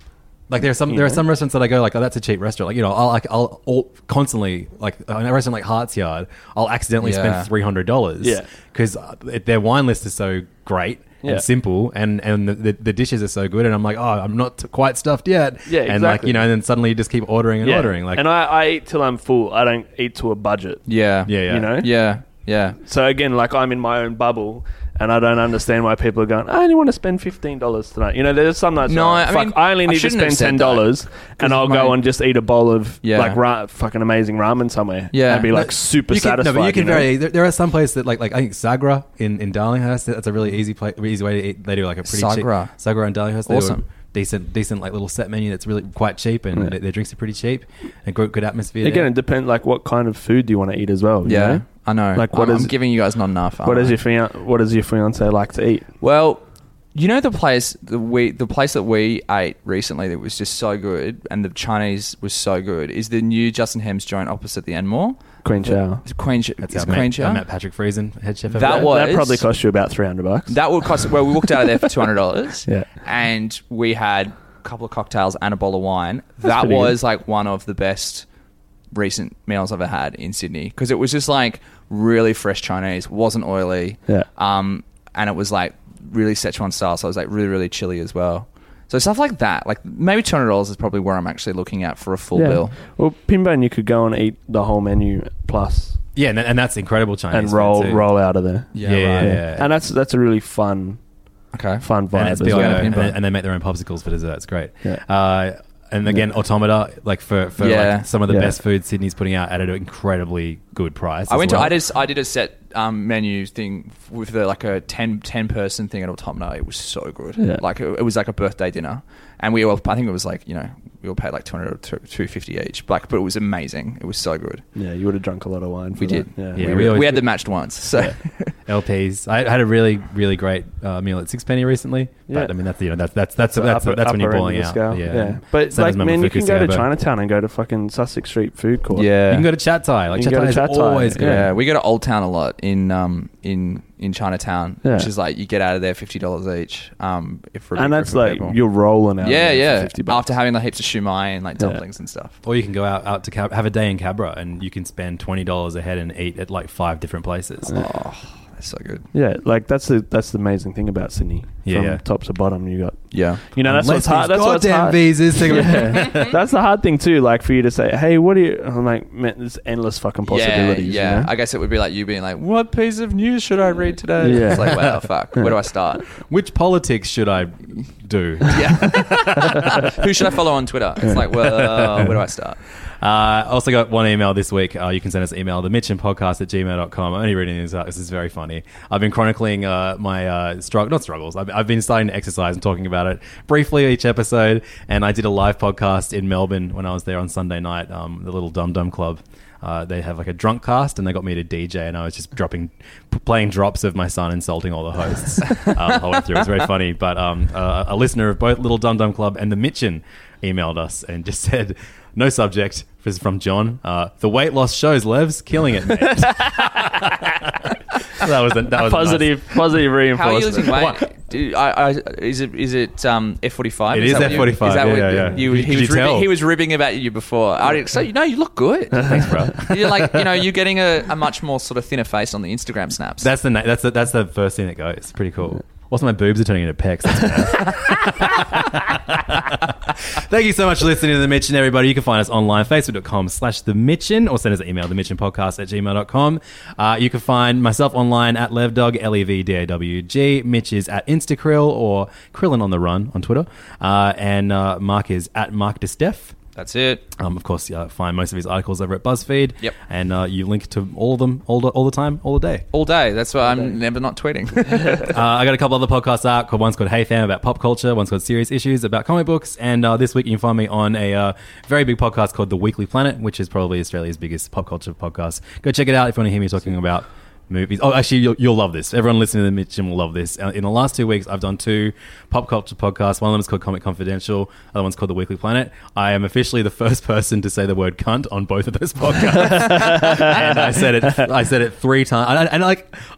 Like there are some You there are know? some restaurants that I go like, oh, that's a cheap restaurant. Like, you know, I'll like I'll, I'll constantly like in a restaurant like Heart's Yard, I'll accidentally Yeah. spend three hundred dollars. Yeah. because their wine list is so great Yeah. and simple, and and the, the, the dishes are so good, and I'm like, oh, I'm not t- quite stuffed yet. Yeah, And like, exactly. you know, and then suddenly you just keep ordering and Yeah. ordering. Like, and I, I eat till I'm full. I don't eat to a budget. Yeah. yeah, yeah, You know? Yeah. Yeah. So again, like I'm in my own bubble, and I don't understand why people are going, I only want to spend fifteen dollars tonight. You know, there's some nights No, where, I fuck, mean, I only I need to shouldn't have spend said ten that, dollars, and I'll my- go and just eat a bowl of Yeah. like ra- fucking amazing ramen somewhere. Yeah. and be like super you can, satisfied. no, but you can know? vary. There, there are some places that like like I think Sagra in in Darlinghurst. That's a really easy play, easy way to eat. They do like a pretty Sagra. cheap Sagra in Darlinghurst. They do a Awesome. decent decent like little set menu that's really quite cheap, and Yeah. their, their drinks are pretty cheap and good good atmosphere. Again, there. it depends. Like, what kind of food do you want to eat as well? you Yeah. know? I know. Like, what I'm, is- I'm giving you guys not enough. What aren't does I? your fian- What does your fiance like to eat? Well, you know the place the we the place that we ate recently that was just so good, and the Chinese was so good, is the new Justin Hem's joint opposite the Enmore. Queen Chow. It's Queen Ch- That's is our Queen mate, Chow? our mate Patrick Friesen, head chef. over That there. was- That probably cost you about three hundred bucks. That would cost. Well, we walked out of there for two hundred dollars. Yeah. and we had a couple of cocktails and a bowl of wine. that pretty was like one of the best recent meals I've ever had in Sydney, because it was just like really fresh Chinese, wasn't oily. Yeah. Um, and it was like really Szechuan style, so it was like really really chilly as well. So stuff like that, like maybe two hundred dollars is probably where I'm actually looking at for a full Yeah. bill. Well, Pinbone, you could go and eat the whole menu plus Yeah, and, and that's incredible Chinese and food roll too. roll out of there. Yeah, yeah, yeah, yeah. And that's that's a really fun Okay. fun vibe and it's as B I O, well. and, Pinbone. they- and they make their own popsicles for dessert. It's great. Yeah. Uh, and again, Automata, like for, for Yeah. like some of the Yeah. best food Sydney's putting out at an incredibly good price. I as went well. to I did I did a set um, menu thing with the, like a ten, ten person thing at Automata. It was so good. Yeah. Like it, it was like a birthday dinner, and we all I think it was like, you know, we all paid like two hundred or two fifty each. Like, but it was amazing. It was so good. Yeah, you would have drunk a lot of wine. For We that. did. Yeah, Yeah, we, we always- we had the matched once. So L Ps. I had a really, really great uh, meal at Sixpenny recently. Yeah. But I mean, that's you know, that's that's that's The that's, upper- that's when you're upper end balling of the out. scale. Yeah. But Same like, as man, you can go to Momofuku Chinatown and go to fucking Sussex Street food court. yeah, You can go to Chat Thai. Like You Chat can go Thai to is Chat Thai, always good. yeah, we go to Old Town a lot in um in in Chinatown, Yeah. which is like you get out of there fifty dollars each. Um, if for a and big that's group of like people. you're rolling out. yeah, there for yeah. fifty bucks. After having like heaps of shumai and like Yeah. dumplings and stuff. Or you can go out, out to Cab- have a day in Cabra, and you can spend twenty dollars a head and eat at like five different places. Oh, that's so good. Yeah, like that's the that's the amazing thing about Sydney. Yeah, From yeah. top to bottom, you got. Yeah. You know, that's Unless what's hard. these That's what's goddamn hard. visas. Think about- Yeah. That's the hard thing too. Like for you to say, "Hey, what do you?" I'm like, man, there's endless fucking possibilities. Yeah, yeah. You know? I guess it would be like you being like, "What piece of news should I read today?" Yeah. It's like, wow, fuck. Where do I start? Which politics should I do? Yeah. Who should I follow on Twitter? It's like, well, where do I start? Uh, also got one email this week. Uh, you can send us an email, the mitchin podcast at gmail dot com. I'm only reading this out. This is very funny. I've been chronicling uh, my uh, struggle, not struggles. I've, I've been starting to exercise and talking about it briefly each episode. And I did a live podcast in Melbourne when I was there on Sunday night, um, the little Dum Dum Club. Uh, they have like a drunk cast, and they got me to D J, and I was just dropping, p- playing drops of my son insulting all the hosts uh, the whole way through. It was very funny. But um, uh, a listener of both Little Dum Dum Club and the Mitchin emailed us and just said, no subject. This is from John. Uh, the weight loss shows, Levs, killing it, mate. that was a, that was a positive, positive How are you reinforcement. losing weight? Do, I, I, is it is it um, F forty-five? It is F forty-five, Is that yeah, what yeah, you- yeah. You, Did he you was ribbing, tell? he was ribbing about you before. I, so you know you look good. Thanks, bro. You're like, you know, you're getting a, a much more sort of thinner face on the Instagram snaps. That's the na- that's the, that's the first thing that goes. Pretty cool. Also, my boobs are turning into pecs. That's bad. Thank you so much for listening to The Mitchin, everybody. You can find us online, facebook.com slash The Mitchin, or send us an email, the mitchin podcast at gmail dot com. Uh, you can find myself online at Levdog, L E V D A W G. Mitch is at Instakrill or Krillin on the Run on Twitter. Uh, and uh, Mark is at Mark DeStef. That's it. Um, of course, uh, find most of his articles over at BuzzFeed. Yep. And uh, you link to all of them all the, all the time, all the day. All day. That's why I'm never not tweeting. uh, I got a couple other podcasts out. One's called Hey Fam about pop culture. One's called Serious Issues about comic books. And uh, this week you can find me on a uh, very big podcast called The Weekly Planet, which is probably Australia's biggest pop culture podcast. Go check it out if you want to hear me talking about movies. Oh, actually, you'll, you'll love this. Everyone listening to the Mitchin will love this. Uh, in the last two weeks, I've done two pop culture podcasts. One of them is called Comic Confidential. The other one's called The Weekly Planet. I am officially the first person to say the word cunt on both of those podcasts. And I said it. I said it three times. And, and like, I,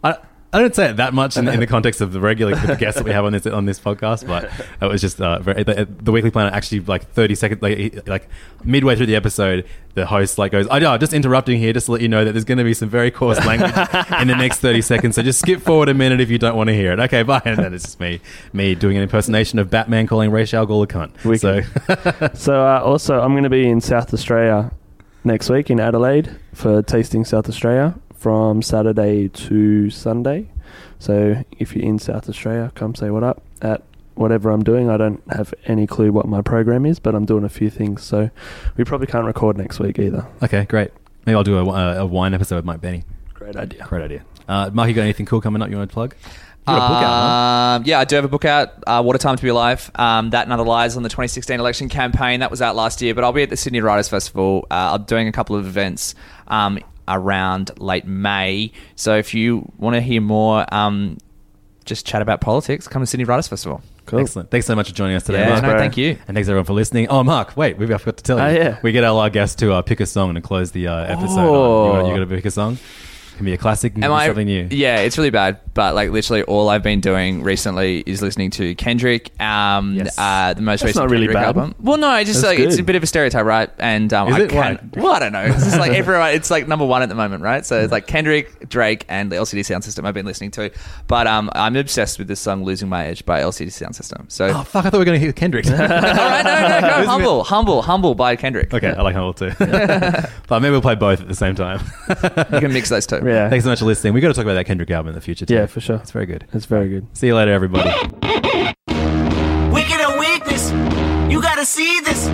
I don't say it that much in, in the context of the regular the guests that we have on this on this podcast, but it was just uh, very, the, the Weekly Planet actually like thirty seconds like like midway through the episode, the host like goes, "Oh no, just interrupting here, just to let you know that there's going to be some very coarse language in the next thirty seconds. So just skip forward a minute if you don't want to hear it." Okay, bye. And then it's just me me doing an impersonation of Batman calling Ra's al Ghul a cunt. Wicked. So so uh, also I'm going to be in South Australia next week in Adelaide for Tasting South Australia from Saturday to Sunday. So if you're in South Australia, come say what up at whatever I'm doing. I don't have any clue what my program is, but I'm doing a few things. So we probably can't record next week either. Okay, great. Maybe I'll do a, a, a wine episode with Mike Benny. Great idea. Great idea. Uh, Mark, you got anything cool coming up you want to plug? You got a book out, huh? Um, yeah, I do have a book out, uh, What a Time to Be Alive. Um, that and Other Lies on the twenty sixteen election campaign. That was out last year, but I'll be at the Sydney Writers Festival. Uh, I'm doing a couple of events um, around late May. So if you want to hear more, um, just chat about politics, come to Sydney Writers Festival. Cool. Excellent. Thanks so much for joining us today, yeah, Mark. No, thank you. And thanks everyone for listening. Oh, Mark, wait, we I forgot to tell you. Oh, yeah. We get our live guest to uh, pick a song and close the uh, episode. Oh. On. You got to pick a song? It can be a classic, it can Am be I, something new. Yeah, it's really bad, but like literally all I've been doing recently is listening to Kendrick, um, Yes. uh, the most That's recent not really Kendrick bad. album. Well, no, it's just That's like it's good. a bit of a stereotype, right? And um, Is I it? can, Why? well, I don't know. It's just like everyone. It's like number one at the moment, right? So it's like Kendrick, Drake, and the L C D Sound System. I've been listening to, but um, I'm obsessed with this song "Losing My Edge" by L C D Sound System. So, Oh, fuck, I thought we were going to hear Kendrick. all right, no, no, no, humble, humble, humble by Kendrick. Okay, I like Humble too. But maybe we'll play both at the same time. You can mix those two. Yeah. Thanks so much for listening. We've got to talk about that Kendrick album in the future too. Yeah, for sure. It's very good. It's very good. See you later, everybody. Wicked or weakness, you gotta see this.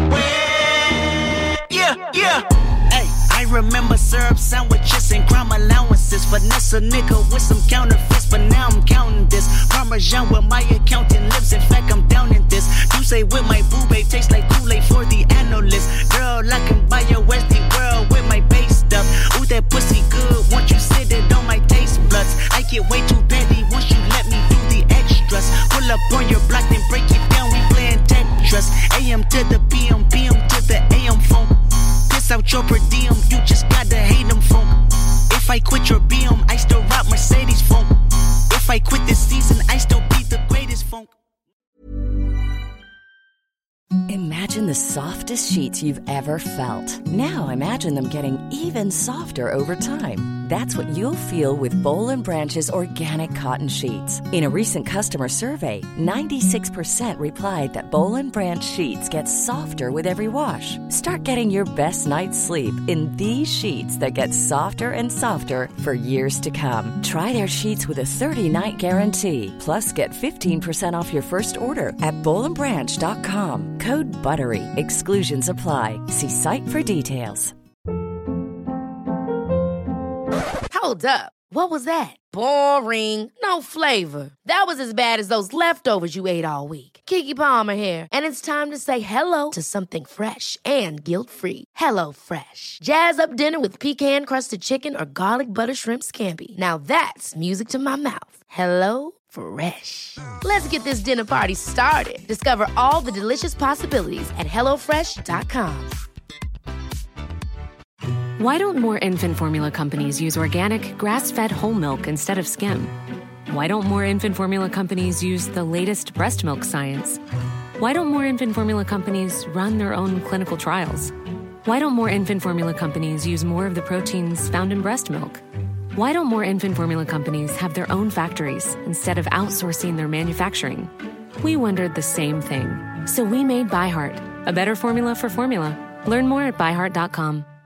Yeah, yeah. Hey, I remember syrup sandwiches and crime allowances. Finesse a nigga with some counterfeits, but now I'm counting this. Parmesan with my accountant lips. In fact, I'm down in this. You say with my boo babe tastes like Kool-Aid for the analyst. Girl, I can buy your Westie world with my base stuff. Ooh, that pussy good. Once you sit it on my taste buds, I get way too petty once you let me do the extras. Pull up on your block, then break it down. We playing Tetris. A M to the P M, P M to the A M phone. Piss out your per diem, you just gotta hate them funk. If I quit your B M, I still rock Mercedes funk. If I quit this season, I still be the greatest funk. Imagine the softest sheets you've ever felt. Now imagine them getting even softer over time. That's what you'll feel with Boll and Branch's organic cotton sheets. In a recent customer survey, ninety-six percent replied that Boll and Branch sheets get softer with every wash. Start getting your best night's sleep in these sheets that get softer and softer for years to come. Try their sheets with a thirty-night guarantee. Plus, get fifteen percent off your first order at boll and branch dot com. Code BUTTERY. Exclusions apply. See site for details. Hold up. What was that? Boring. No flavor. That was as bad as those leftovers you ate all week. Keke Palmer here. And it's time to say hello to something fresh and guilt-free. Hello Fresh. Jazz up dinner with pecan-crusted chicken or garlic butter shrimp scampi. Now that's music to my mouth. Hello Fresh. Let's get this dinner party started. Discover all the delicious possibilities at hello fresh dot com. Why don't more infant formula companies use organic, grass-fed whole milk instead of skim? Why don't more infant formula companies use the latest breast milk science? Why don't more infant formula companies run their own clinical trials? Why don't more infant formula companies use more of the proteins found in breast milk? Why don't more infant formula companies have their own factories instead of outsourcing their manufacturing? We wondered the same thing. So we made ByHeart, a better formula for formula. Learn more at by heart dot com.